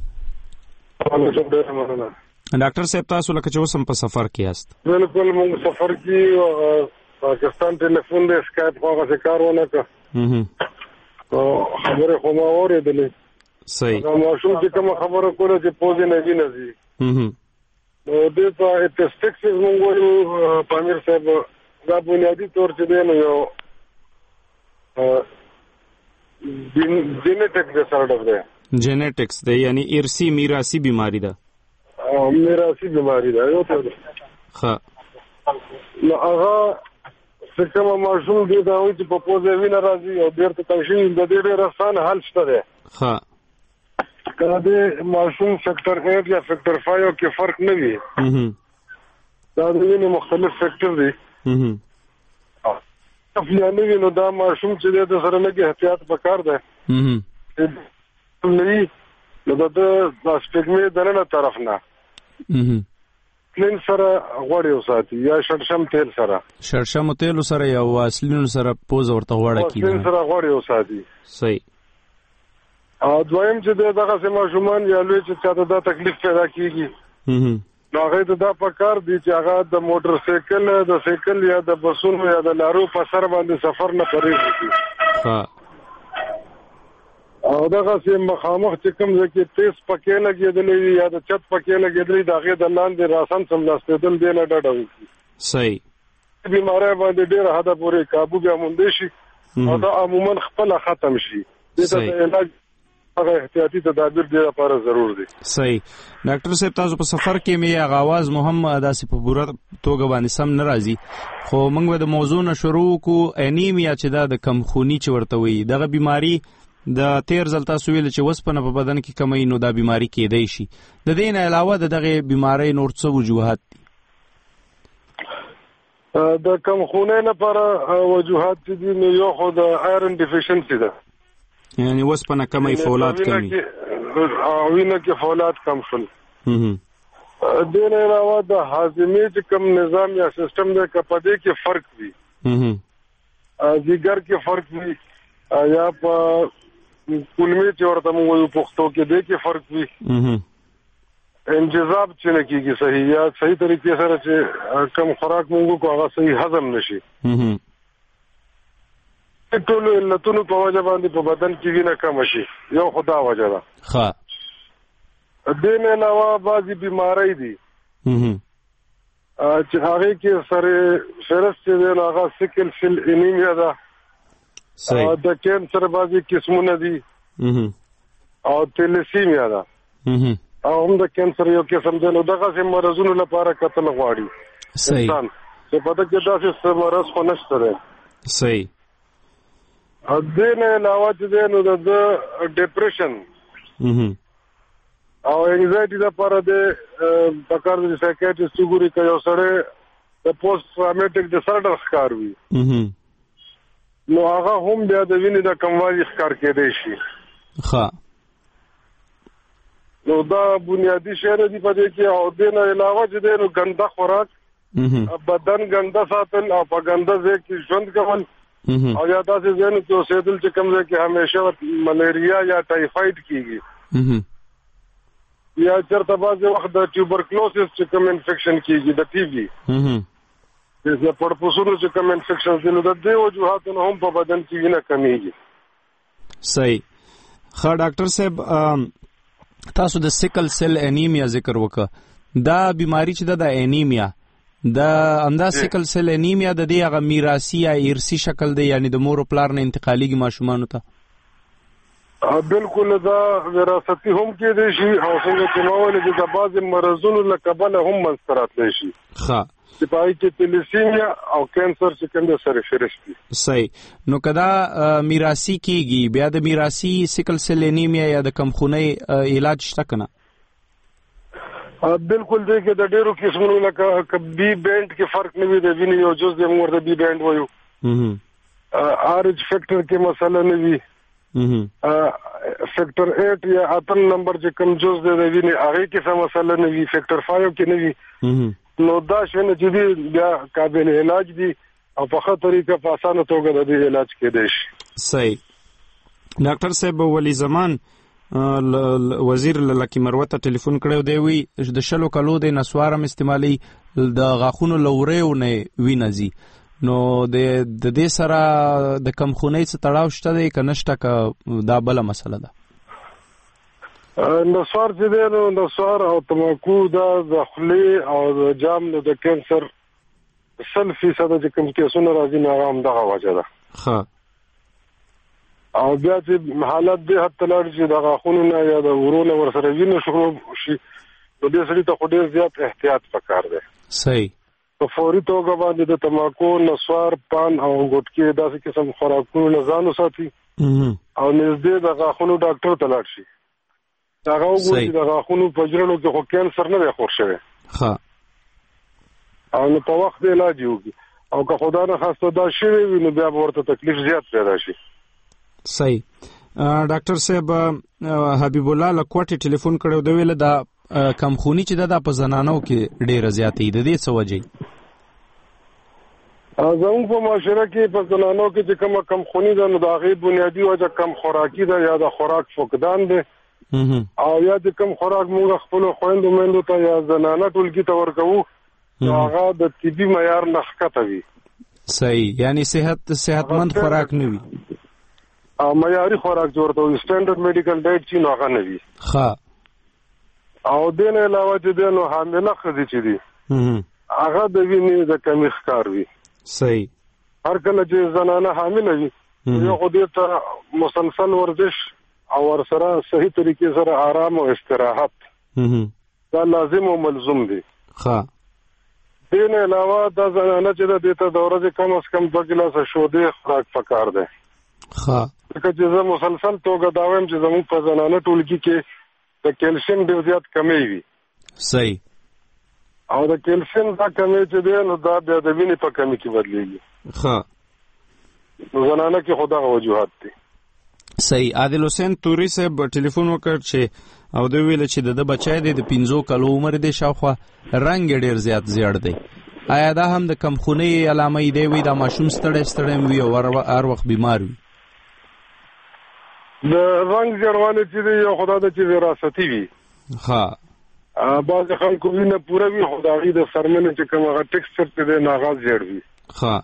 ډاکټر صاحب تاسو لکه چې اوس هم په سفر کې یاست؟ بالکل موږ سفر کې پاکستان ټلیفون دی سکایپ خو هغسې کار ونه کړه، خبرې خو ما اورېدلې. صحیح. ماشوم چې کومه خبره کوله چې پوزې نه وینه ځي نو دې ته ایپسټکسس موږ وایو پامیر صاحب. دا بنیادي طور چې دی نو یو جینیټک ډسارډر دی. جینیټکس دی یعنی ارثي میراثي بیماری ده. میراثي بیماری ده یو ته. ښه نو هغه څه کومه ماشوم دی دا وایي چې په پوزې وینه راځي او بېرته تنګ شوي، د دې ډېر اسانه حل شته دی. ښه که د ماشوم فیکټر ایټ یا فیکټر فایو کې فرق نه وي، دا د وینې مختلف فیکټر دی یا نه وي، نو دا ماشوم چې دی د سره لږ احتیاط پکار دی نه وي نو د ده د سپېږمې دننه طرف نه کلین سره غوړې وساتي یا شړشم تیل سره شړشمو تیلو سره یا واسلینو سره پوزه ورته غوړه کړي، واسلین سره غوړې وساتي. صحیح. او دویم چې دی دغسې ماشومان یا لوی چې چاته دا تکلیف پیدا کېږي نو هغې ته دا پکار دی چې هغه د موټر سایکل د سایکل یا د بسونو یا د لارو په سر باندې سفر نه پرېږ وکړي او دغسې مخامخ چې کوم ځای کې تیز پکې لګېدلی وي یا د چت پکې لګېدلی د هغې د لاندې راسن څملاستېدل دې نه ډډه وکړي. صحیح. بیماری باندې ډېره حده پورې کابو بیا موندی شي او دا عموما خپله ختم شي. دې ته د علاج هغه احتیاطي تدابیر دې لپاره ضرور دي. صحیح. ډاکټر صاحب تاسو په سفر کې مې هغه اواز مو هم داسې په پوره توګه باندې سم نه راځي، خو موږ به د موضوع نه شروع کړو. انیمیا چې دا د کمخوني چې ورته وایي دغه بیماری د تیر ځل تاسو ویل چې وسپنه په بدن کې کمی نو دا بیماری کېدی شي. د دې نه علاوه د دغه بیماری نور څه وجوهات دي؟ د کمخونۍ لپاره وجوهات چې دي نو یو خو د آیرن ډیفیشنسي ده، یعنی وسپنه کمی فولاد کمی وینه کې فولاد کم شول. دې نه علاوه د هاضمې چې کوم نظام یا سیستم دی که په دې کې فرق وي، ځیګر کې فرق وي یا په کولمې چې ورته موږ وایو پښتو کې دې کې فرق وي، انجذاب چې نه کېږي صحیح یا صحیح طریقې سره چې کم خوراک موږ کو هغه صحیح هضم نشي، ټولو علتونو په وجه باندې په بدن کې وینه کمه شي، یو خو دا وجه ده. ښه. دې نه علاوه بعضې بیماری دي چې هغې کې سره فهرست چې دی نو هغه سیکل سیل انیمیا ده د کینسر بعضي قسمونه دي او تیلیسیمیا ده او هم د کینسر یو قسم دی. نو دغه سم مرزونو لپاره کتل غواړي انسان چې په دغه داسې مرز خو نشته دی. صحیح. او دې نه علاوه چې دی نو د ډیپریشن او انزایټي لپاره د پکار د سایکیاټریسټ ګوري کوي او سره د پوسټ ټراوماټیک ډیسارډر ښکار وي نو هغه هم بیا د وینې د کموالي ښکار کېدای شي. ښه. نو دا بنیادی شی دی په دې کې. او دې نه علاوه چې دی نو ګنده خوراک بدن ګنده ساتل او په ګنده ځای کې ژوند کول او یا داسې ځای کې اوسېدل چې کوم ځای کې همیشه ملیریا یا ټایفاید کېږي یا چېرته بعضې وخت د ټیوبرکلوسس چې کوم انفیکشن کېږي د ټي بي د پړپوسونو چې کوم انفیکشن دي نو د دې وجوهاتو نه هم په بدن کې وینه کمیږي. صحیح. ښه ډاکټر صاحب تاسو د سیکل سیل انیمیا ذکر وکړه. دا بیماری چې ده د انیمیا د همدا سیکل سیل انیمیا د دې هغه میراثي یا ارثي شکل دی یعنی د مور او پلار نه انتقالیږي ماشومانو ته؟ بالکل دا وراثتي هم کېدای شي او څنګه چې ما ویل چې د بعضې مرضونو له کبله هم منځته راتلی شي. ښه. چې په هغې کې تیلیسیمیا او کینسر چې کوم دی سره فهرست دي. صحیح. نو که دا میراثي کېږي بیا د میراثي سیکل سیل انیمیا یا د کمخونۍ علاج شته که نه؟ بالکل دی کې د ډېرو قسمونو لکه که بي بینډ کې فرق نه وي د وینې یو جز دی موږ ورته بي بینډ وایو. آر ایچ فیکټر کې مسله نه وي. فیکټر ایټ یا اتم نمبر چې کوم جز دی د وینې هغې کې څه مسله نه وي. فیکټر فایو کې نه وي. نو دا شیونه چې دي بیا قابل علاج دي او په ښه طریقه په اسانه توګه د دې علاج کېدای شي. صحیح. ډاکټر صاحب ولی زمان وزیر لکی مروه ته ټلیفون کړی دی وی د شلو کلو د نسوارم استعمالي د غاښونو لوریو نه وینه ځي نو د دې سره د کمخونۍ څه تړاو شته دی که نشته که دا بله مسله ده؟ نسوار چې دی نو نسوار او تماکو دا د خولې او د جام نو د کینسر سل فیصده چې کوم کیسونه راځي نو هغه همدغه وجه ده. ښه. او بیا چې حالت دې حد ته لاړ شي د غاښونو نه یا د ورو نه ورسره وینه شروع شي نو دې سړي ته خو ډېر زیات احتیاط پکار دی. صحیح. په فوري توګه باندې د تماکو، نسوار، پان او ګوټکې داسې قسم خوراکونو نه ځان وساتي او نږدې د غاښونو ډاکټر ته لاړ شي. هغه وګوري چې د غاښونو په جوړولو کې خو کینسر نه دی خور شوی. ښه. او نو په وخت علاج یې وکړي او که خدا نه خواسته دا شوی وي نو بیا به ورته تکلیف زیات پیدا شي. صحیح. ډاکټر صاحب حبیب الله له کوټې ټلیفون کړی دی ویله دا کمخوني چې ده دا په زنانو کې ډېره زیاته وي د دې څه وجې؟ زموږ په معاشره کې په زنانو کې چې کومه کمخوني ده نو د هغې بنیادي وجه کم خوراکي ده یا د خوراک فقدان دی او یا د کم خوراک موږ خپلو خویندو میندو ته یا زنانه ټولګي ته ورکوو نو هغه د طبي معیار نه ښکته وي. صحیح. یعنی صحت صحتمند خوراک نه وي او معیاري خوراک چې ورته وي سټنډرډ میډیکل ډایټ چې نو هغه نه وي. ښه. او دې نه علاوه چې دی نو حامله ښځې چې دي هغه د وینې د کمي ښکار وي. صحیح. هر کله چې زنانه حامله وي یو خو دې ته مسلسل ورزش او ورسره صحیح طریقې سره آرام او استراحت دا لازم او ملزوم دی. ښه. دې نه علاوه دا زنانه چې ده دې ته د ورځې کم از کم دوه ګیلاسه شودې خوراک پکار دی. ښه. ځکه چې زه مسلسل توګه دا وایم چې زموږ په زنانه ټولګي کې د کیلشیم ډېر زیات کمی وي. صحیح. او د کیلشیم دا کمی چې دی نو دا بیا د وینې په کمی کې بدلېږي. ښه. نو زنانه کې خو دغه وجوهات دي. صحیح. عادل حسین توري صاحب ټلیفون وکړ چې او دوی ویل چې د ده بچی دی د پنځو کلو عمر دی شاوخوا رنګ یې ډېر زیات زیړ دی. آیا دا هم د کمخونۍ علامه یې دی وي دا ماشوم ستړی ستړی وي او هر وخت بیمار وي؟ د رنګ زیړوالی چې دی یو خو دا ده چې وراثتي وي. ها. بعضې خلکو وینه پوره وي خو د هغې د څرمنې چې کوم هغه ټکسچر چې دی نو هغه زیړ وي. ښه.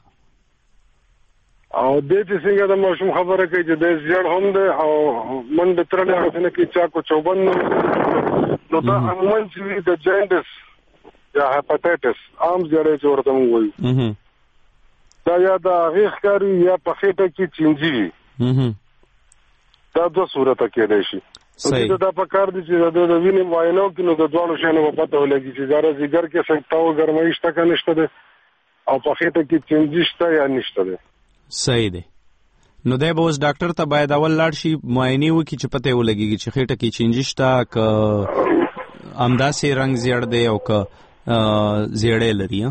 او دې چې څنګه د ماشوم خبره کوي چې دی زیړ هم دی او منډې ترلې هغسې نه کوي چاکو چوبند نه نو دا عموما چې وي د جاینډس یا هیپاټایټس عام زیړی چې ورته موږ وایو دا یا د هغې ښکاري یا په خېټه کې چینجي وي. دا دوه صورته کېدای شي. نو دا په کار دي چې د وینې معاینه وکړي نو د دواړو شیانو به پته ولګي چې دا ځیګر کې سکتاو ګرمایي شته که نشته دی او په خېټه کې چینجي شته یا نشته دی. صحیح دی. نو دی به اوس ډاکټر ته باید اول لاړ شي معاینې وکړي چې پته یې ولګېږي چې خېټه کې چینجي شته که همداسې رنګ زیړ دی او که زیړی لري.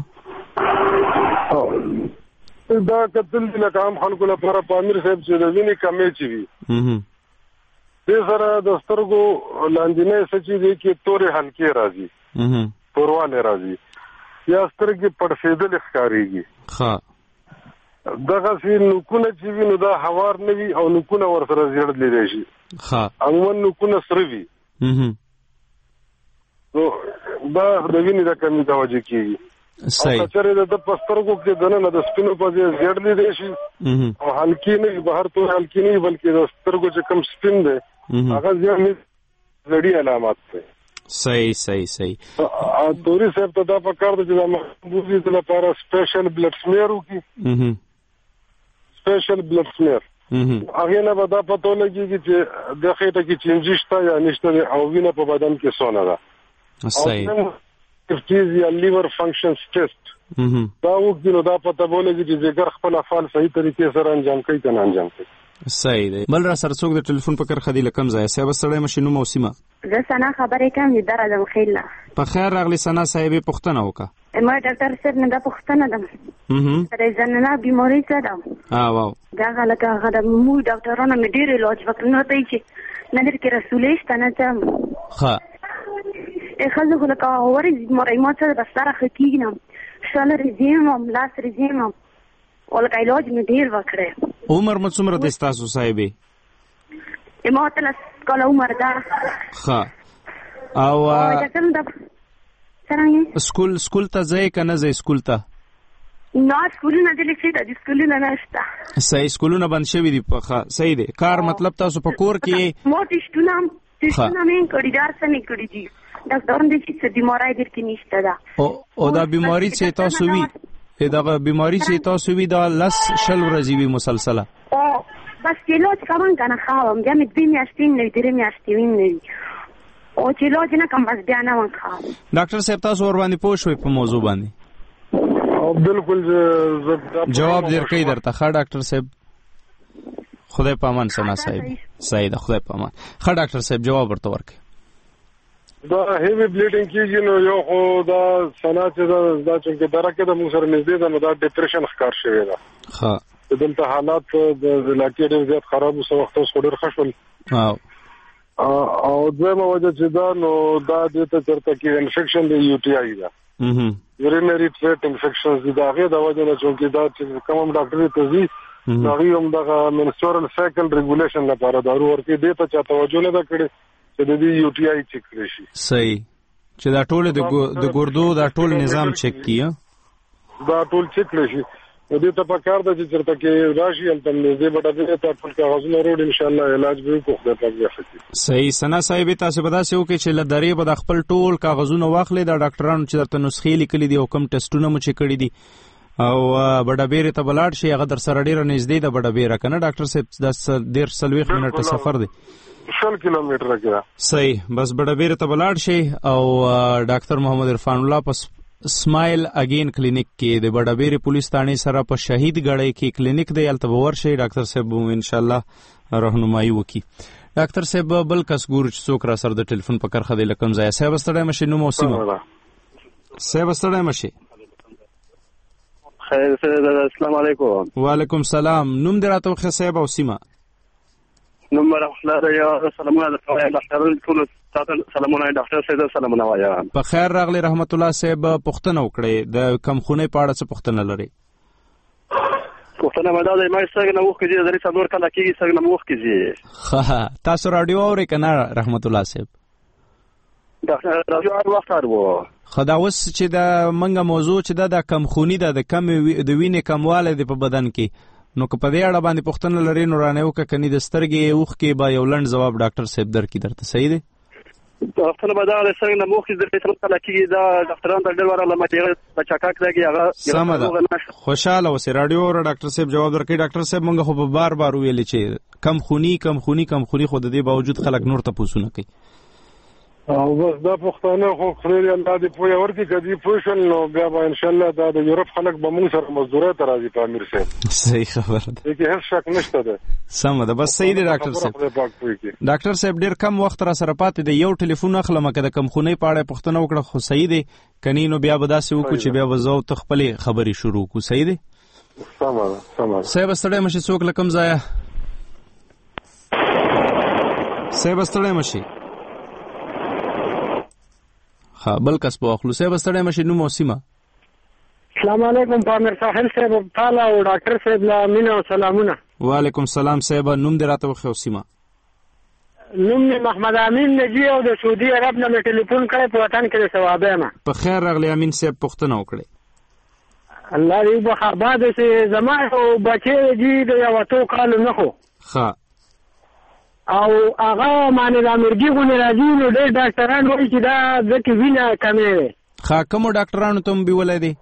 دا کتل دي لکه عام خلکو لپاره په امیر صاحب چې د وینې کمې چې وي دې سره د سترګو لاندینۍ څه چې دی کې تورې حلقې راځي، توروالی راځي یا سترګې پړسېدلې ښکارېږي. دغسې نوکونه چې وي نو دا هوار نه وي او نوکونه ورسره زیړ لیدی شي. عموما نوکونه سره وي نو دا د وینې د کمې د وجې کېږي. او کچرې د په سترګو کې دننه د سپینو په ځای زیړ لیدی شي او حلقې نه وي، بهر تور حلقې نه وي بلکې د سترګو چې کوم سپین دی هغه زیړ زړي علامات دی. صحیح صحیح صحیح. توري صاحب ته دا پکار دی چې د محبوبي د لپاره سپیشل بلډ سمیر وکړي، سپیشل بلډ سمیر. هغې نه به دا پته ولګېږي چې د خېټه کې چینجي شته یا نشته دی او وینه په بدن کې څونه ده. صحیح. یا لیور فنکشنز ټیسټ دا وکړي نو دا پته به ولګي چې ځیګر خپل افعال صحیح طریقې سره انجام کوي که نه انجام کوي. صحیح دی. بل را سره څوک د ټلیفون په کرښه دی له کوم ځایه؟ صاحب ستړی مه شې، نوم او سیمه. زه ثنا خبرې کوم د درعدم خیل نه. په خیر راغلې ثنا صاحبې، پوښتنه وکړه. ما ډاکټر صاحب نه دا پوښتنه ده د زنانه بیمارۍ څه ده؟ واو دغه لکه هغه د موږ ډاکټرانو مې ډېر علاج وکړ نو ته یې چې نه در کې رسولې شته نه څه ښه ښځه خو لکه ورې بیمارۍ ما څه بس سره ښه کېږي نه شله رژیم هم لاس رژیم هم او لکه علاج مې ډېر وکړی. عمر مو څومره دی ستاسو صاحبې؟ ما اتلس کاله عمر ده. ښه. او سکول سکول ته ځئ که نه ځئ سکول ته؟ نه سکولونه دلې چې د سکولونه نشته. صحیح. سکولونه بند شوي دي. ښه صحیح دی. کار مطلب تاسو په کور کې ما ټسټونه هم ټسټونه مې کړي دار څه مې کړي دي ډاکټران دې چې بیماری در کې نشته ده. او دا بیماری چې تاسو وي دغه بیماری چې تاسو وي دا لس شل ورځې وي مسلسله؟ بس چې علاج کوم که نه خواهم بیا مې دوې میاشتې نه وي درې میاشتې وي نه وي او چې علاج نه کوم بس بیا نه وم خواهم. ډاکټر صاحب تاسو ورباندې پوه شوئ په موضوع باندې؟ بالکل جواب درکوي درته. ښه ډاکټر صاحب خدای په امان. ثنا صاحب صحیح ده، خدای په امان. ښه ډاکټر صاحب جواب ورته ورکړئ. دا هیوی بلیډینګ کېږي نو یو خو دا ثنا چې دا چونکې دره کې د موږ سره نږدې ده نو دا ډپریشن ښکار شوی ده. ښه. دلته حالات د علاقې ډېر زیات خراب وو، څه وخت اوس خو ډېر ښه شول. او دویمه وجه چې دا نو دا دې ته چېرته کې انفیکشن د یو ټي آی ده، یورینري ټریکټ انفیکشنز دي. د هغې د وجې نه چونکې دا چې کوم هم ډاکټري ته ځي نو هغوی هم دغه منسټورل سایکل ریګولیشن لپاره دارو ورکوي، دې ته چا توجه نه ده کړې چې د دې یو ټي آی چیک کړی شي. صحیح. چې دا ټول د ګردو دا ټول نظام چیک کړي، دا ټول چیک کړی شي. دې ته پکار ده چې چېرته کې راشي هلته نږدې به ډاکټر ته ټول کاغذونه وروړي، انشاءالله علاج به وکړو، خدای پاک بیا ښه کړي. صحیح. ثنا صاحبې تاسې به داسې وکړئ چې له درې به د خپل ټول کاغذونه واخلئ د ډاکټرانو چې درته نسخې لیکلي دي او کوم ټسټونه مو چې کړي دي او بډابېرې ته به لاړ شئ، هغه در سره ډېره نږدې ده بډابېره که نه ډاکټر صاحب؟ دا ډېر څلوېښت منټه سفر دی، شل کیلومتره کې ده. صحیح. بس بډابېرې ته به لاړ شئ او ډاکټر محمد عرفان الله په سمایل اگین کلینیک کې د بډابېرې پولیس تاڼې سره په شهید ګړی کې کلینیک دی، هلته به ورشئ. ډاکټر صاحب به انشاءالله رهنمایي وکړي. ډاکټر صاحب بل کس ګورو چې څوک را سره د ټلیفون په کرښه دی له کوم ځایه. صاحب ستړی مه شئ، نوم او سیمه. صاحب ستړی مه شئ. خیر السلام علیکم. وعلیکم السلام. نوم دې راته وښیه صاحب او سیمه. نوم رحمت الله ریا سلامونه درته ډاکټر ټول تاسو سلامونه ډاکټر صاحب سلامونه وایم. په خیر راغلی رحمت الله صاحب. پوښتنه وکړئ د کمخونۍ په اړه څه پوښتنه لرئ؟ پوښتنه مې دا ده ما څنګه نه وخت کې درې څلور کاله کېږي څنګه نه وخت کې ښه. تاسو راډیو اورئ که نه رحمت الله صاحب؟ ډاکټر راډیو هر وخت اورو. ښه. دا اوس چې د منګه موضوع چې ده دا کمخوني ده د کم د وینې کموالی دی په بدن کې، نو که په دې اړه باندې پوښتنه لرئ نو رانه وکړه، کني د سترګې اوښکې به یو لنډ ځواب ډاکټر صاحب درکړي درته. صحیح دی؟ خپل بدل څنګه موخې د فیصله تعالی کې دا ډاکټران د ډېر وره لمه بچاکا کړی هغه سم ده. خوشاله اوسې. رادیو ور ډاکټر صاحب جواب درکړي. ډاکټر صاحب موږ خو په بار بار ویل چې کم خونی کم خونی کم خونی خو د دې باوجود خلک نور ته پوسونه کوي. او بس دا پښتانه خو خوري الله دې پوهه ورکړي کدي پوښل نو بیا به ان شاء الله دا د یورپ خلک به موږ سره مزدوري ته راځي په امیر صاحب. صحیح خبره ده. دغه هیڅ شک نشته ده. سم ده. بس صحیح دی ډاکټر صاحب. ډاکټر صاحب ډیر کم وخت را سره پاتې دی. یو ټلیفون اخلم کده کم خونی پاړې پښتنه وکړه خو صحیح دی. کني نو بیا به داسې وکړو چې بیا وزو ته خپل خبري شروع کو. صحیح دی. سم ده. سم ده. صاحب ستړی مشي څوک لکم ځای. صاحب ستړی مشي. ها بل کس په اخلو. صاحب ستړی مشي نو موسیمه. السلام علیکم پامیر ساحل صاحب تعالی او ډاکټر صاحب لا مینه او سلامونه. وعلیکم السلام صاحب. نوم دې راته وخو سیمه. نوم می محمد امین نجی او د سعودي عرب نه ټلیفون کړی په وطن کې ثوابه ما. په خیر راغلی امین صاحب پښتنه وکړي. الله دې په خبر دې چې زما او بچي دې د یو تو کال نه خو. ها او هغه معنی د امرګي غونې راځي نو ډېر ډاکټران وایي چې دا ځکه وینه کمې ده. ښه کومو ډاکټرانو ته هم بیولی دی؟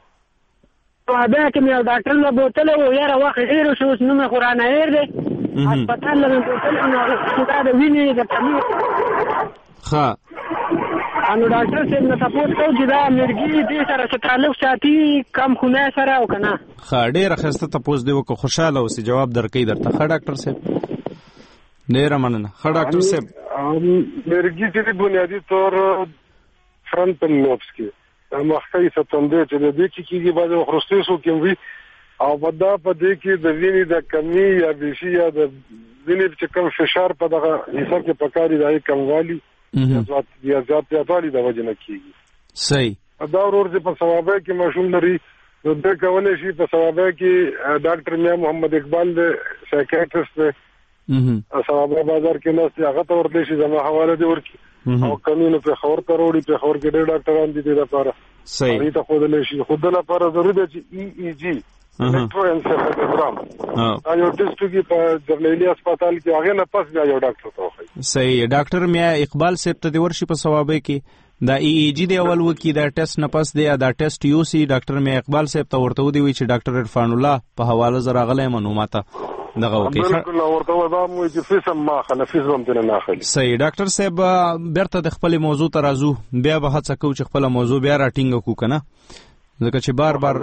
بیا کې مې یو ډاکټر نه بوتلی و یاره وخت ډېر شو اوس نوم یې خو رانه هېر دی. هسپتال نه مې بوتلی نو هغه چې دا د وینې د کمې. ښه نو ډاکټر صاحب نه تپوس کوو چې دا امرګي دې سره څه تعلق ساتي کم خونی سره او که نه. ښه ډېره ښایسته تپوس دې وکړو. خوشحاله اوسې جواب درکوي درته. ښه ډاکټر صاحب ډیره مننه. ښه ډاکټر صاحب مرګي چې بنیادی طور فرنټل لوبس کې مخکې ستوندې چې د دې کې کېږي بعضې وخت وروستي څوک هم وي او په دا په دې کې د وینې د کمي یا بیشي یا د وینې چې کوم فشار په دغه حصه کې پکاري د هغې کموالي یا زیات زیاتوالي د وجې نه کېږي. صحیح. دا ورور چې په ثوابه کې ماشوم لري نو دی کولی شي په ثوابه کې ډاکټر میا محمد اقبال دی سایکیاټرسټ دی ثوابه بازار کې ناست هغه ته ورتلی شي زما حواله دې ورکړي او کمي نو پېښور ته راوړي. پېښور کې ډېر ډاکټران دي دې لپاره هغې ته ښودلی شي. خو د لپاره ضروري ده چې ای ای جي الکتروانسفالوګرام دا یو ټسټ وکړي په جرنیلي هسپتال کې هغې نه پس بیا یو ډاکټر ته وښایي. صحیح. ډاکټر میا اقبال صاحب ته دې ورشي په ثوابه کې دا ای ای جي دی اول وکړي دا ټیسټ نه پس دی دا ټیسټ یوسي. ډاکټر میا اقبال صاحب ته ورته ودی وي چې ډاکټر عرفان الله په حواله زه راغلی یم نو ماته دغه وکړي. بالکل ورته ودا مو چې فیس هم ما خله فیس هم تل نه اخلي. صحیح. ډاکټر صاحب بیرته د خپل موضوع ته راځو. بیا به هڅه کوو چې خپل موضوع بیا راټینګ کړو کنه ځکه چې بار بار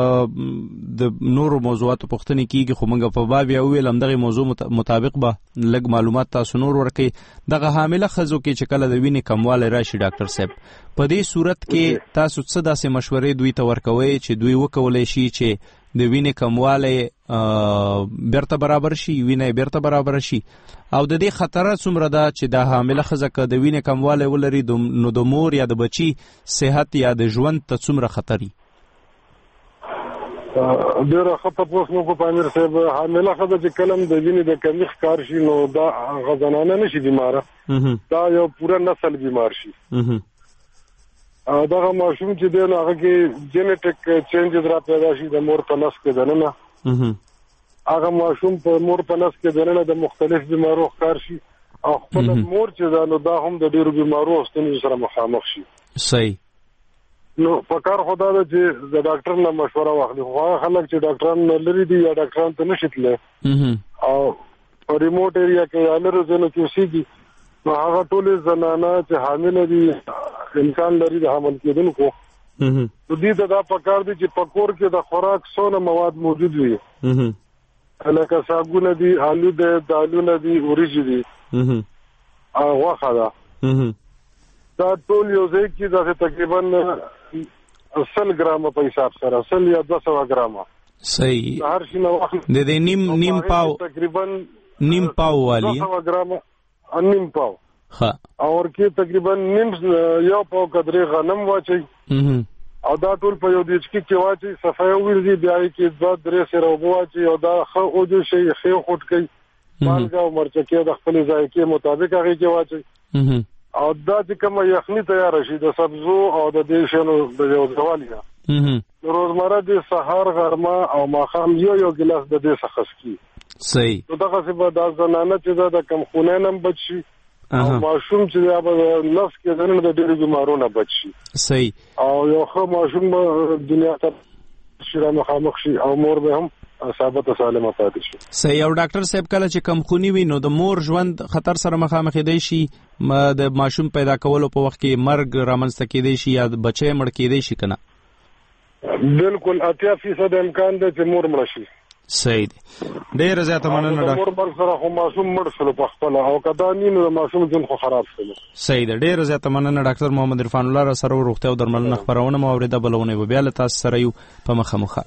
د نورو موضوعاتو پوښتنې کیږي خو موږ په باب یو ویل همدغه موضوع مطابق به لږ معلومات تاسو نور ورکړي. دغه حامله ښځو کې چې کله د وینې کموالی راشي ډاکټر صاحب په دې صورت کې تاسو څه داسې مشورې دوی ته ورکوئ چې دوی وکولی شي چې د وینې کموالی بیرته برابر شي وینه بیرته برابر شي او د دې خطر څومره ده چې د حامله ښځه که د وینې کموالی ولري نو د مور یا د بچي صحت یا د ژوند ته څومره خطر وي؟ ډېره ښه تپوس مو په امیر صاحب. حامله ښځه چې کله هم د وینې د کمي ښکار شي نو دا هغه زنانه نه شي بیماره دا یو پوره نسل بیمار شي. دغه ماشوم چې دی نو هغه کې جینیټک چینجز را پیدا شي د مور په نس کې دننه هغه ماشوم په مور په نس کې دننه د مختلف بیمارو ښکار شي او خپل مور چې دا نو دا هم د ډېرو بیمارو او ستونزو سره مخامخ شي. صحیح. نو په کار خو دا ده چې د ډاکټر نه مشوره واخلي. خو هغه خلک چې ډاکټران نه لري دي یا ډاکټران ته نشي تللی او په ریموټ ایریا کې یا لرو ځایونو کې اوسېږي نو هغه ټولې زنانه چې حامله دي امکان لري د حمل کېدونکو نو دې ته دا پکار دي چې په کور کې د خوراک څونه مواد موجود وي لکه صابونه دي آلو دي دالونه دي وریجې دي او غوښه ده دا ټول یو ځای کې داسې تقریبا سل ګرامه په حساب سره سل یا دوه سوه ګرامه. صحیح. هر شي نه واخلي د دې نیم نیم پاو تقریبا نیم پاو والی دوه سوه ګرامه نیم پاو ها اور کې تقریبا نیم یو پاو قدرې غنم واچي او دا ټول په یو دیچکی کې واچي صفای ورزي بیا کې دوه درې سره وبو واچي او دا خو او جو شي خو خټ کوي مالګه او مرچکه د خپل ذایقې مطابق هغه کې واچي او دا چې کوم یخني تیار شي د سبزو او د دې شنو د یو ځوالیا روزمره د سحر غرمه او ماخام یو یو ګلاس د دې څخه سکي. صحیح. نو دغه څه به د زنانه چې دا د کم خونه نم بچي او ماشوم چې د نفس کې دنه د ډېرو بیمارونو بچ شي. صحیح. او یو ښه ماشوم دنیا ته شیره مخامخ شي او مور به هم ثابت سالمه پاتې شي. صحیح. او ډاکټر صاحب کله چې کم خونی وي نو د مور ژوند خطر سره مخامخ دی شي، د ماشوم پیدا کولو په وخت کې مرګ رامنځته کېدی شي یا بچي مړ کېدی شي کنه. بالکل اتیا فیصد امکان دی چې مور مړ شي. صحیح دی. ډېر زیاته مننه ډاکټر. مور مرګ سره خو ماشوم مړ شول په خپل او کدا نینو د ماشوم ژوند خو خراب شول. صحیح دی. ډېر زیاته مننه ډاکټر محمد عرفان الله را سره روغتیا او درملنه خبرونه مو اوریده بلونه به بیا له تاسو سره یو په مخه مخه.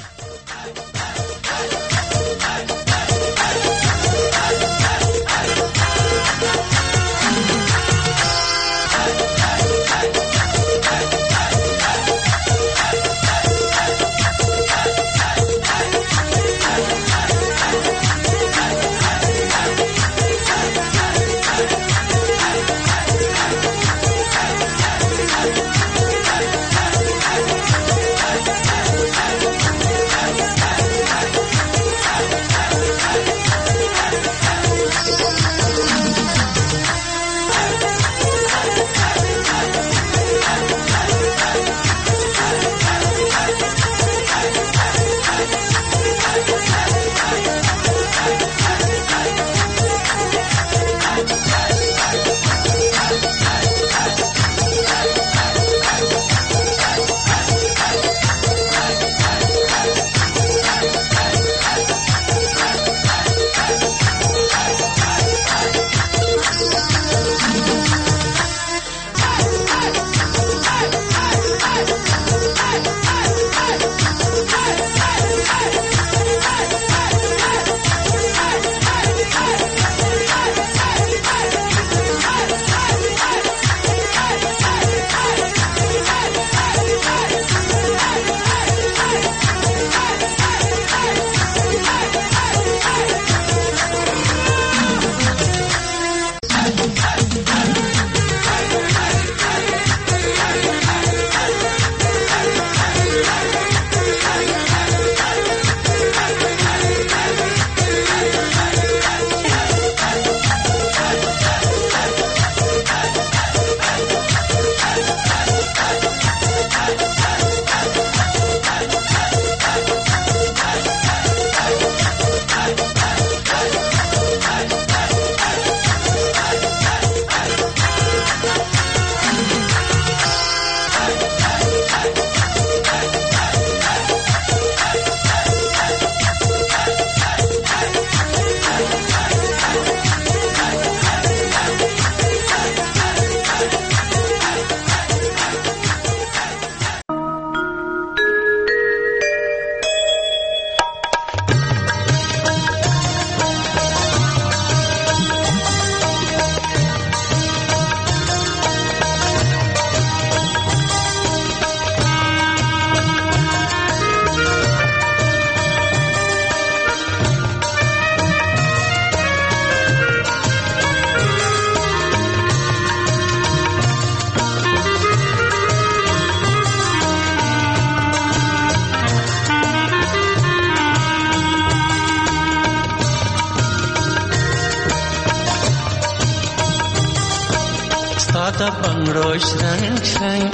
Stada bangro shrang shrang,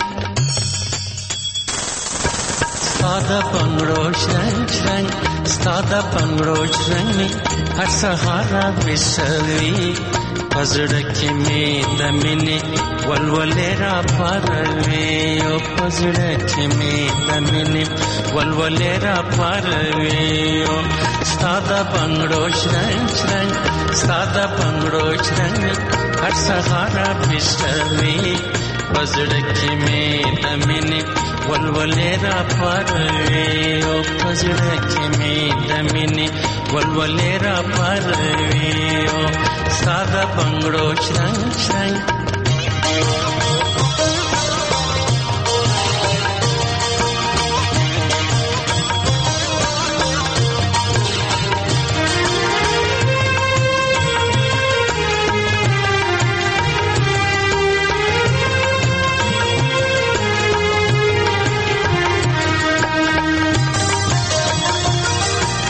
stada bangro shrang shrang, stada bangro shrang me har sahara visavi, pazrak me damine walwalera parve, o pazrak me damine walwalera parve, o stada bangro shrang shrang, stada bangro shrang me har sahara visavi, pazrak me damine walwalera parve, o pazrak me damine walwalera parve, o sada bangro shrang shrang.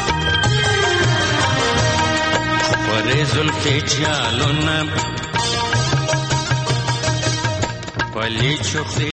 zulfi jaluna ولې چوخې